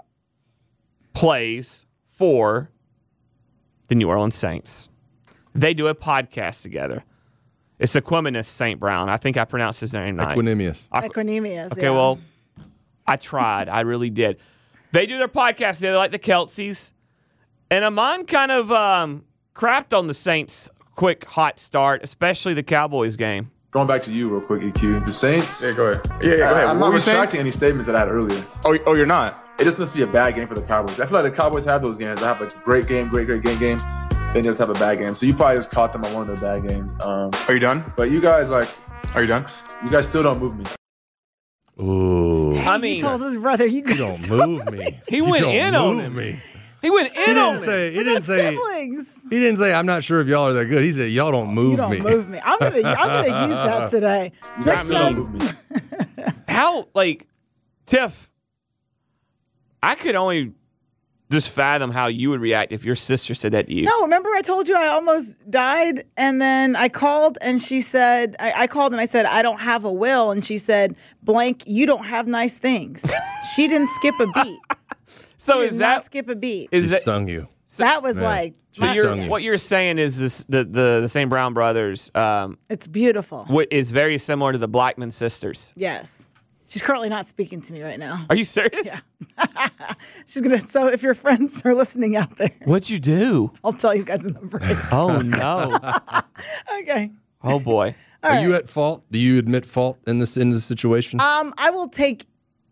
plays for the New Orleans Saints. They do a podcast together. It's Equanimeous St. Brown. I think I pronounced his name right. Equanimeous. Equanimeous, okay, well, I tried. I really did. They do their podcast together like the Kelseys. And Amon kind of crapped on the Saints' quick, hot start, especially the Cowboys game. Going back to you real quick, EQ. The Saints. Yeah, go ahead. Yeah, go ahead. I'm not retracting any statements that I had earlier. Oh, you're not? It just must be a bad game for the Cowboys. I feel like the Cowboys have those games. They have like a great game, great game. Then just have a bad game. So you probably just caught them on one of their bad games. Are you done? But you guys, are you done? You guys still don't move me. Ooh. I mean, he told his brother, you don't move me. He went in on him. He went in on him. He didn't say, I'm not sure if y'all are that good. He said, y'all don't move me. You don't move me. I'm gonna use that today. You guys still don't move me. How, Tiff, I could only just fathom how you would react if your sister said that to you. No, remember I told you I almost died, and then I called, and she said, I called and I said, I don't have a will, and she said, blank, you don't have nice things. She didn't skip a beat. So is that not skip a beat? She stung you. So that was like. So what you're saying is this: the St. Brown brothers. It's beautiful. Is very similar to the Blackman sisters. Yes. She's currently not speaking to me right now. Are you serious? Yeah. She's gonna. So if your friends are listening out there, what'd you do? I'll tell you guys in the break. Oh no. Okay. Oh boy. Are you at fault? Do you admit fault in this situation? I will take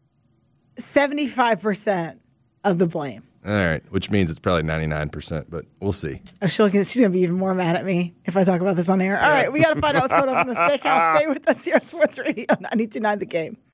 75% of the blame. All right, which means it's probably 99%, but we'll see. Oh, she's going to be even more mad at me if I talk about this on air. All right, we got to find out what's going on in the steakhouse. Stay with us here on Sports Radio 92.9 The Game.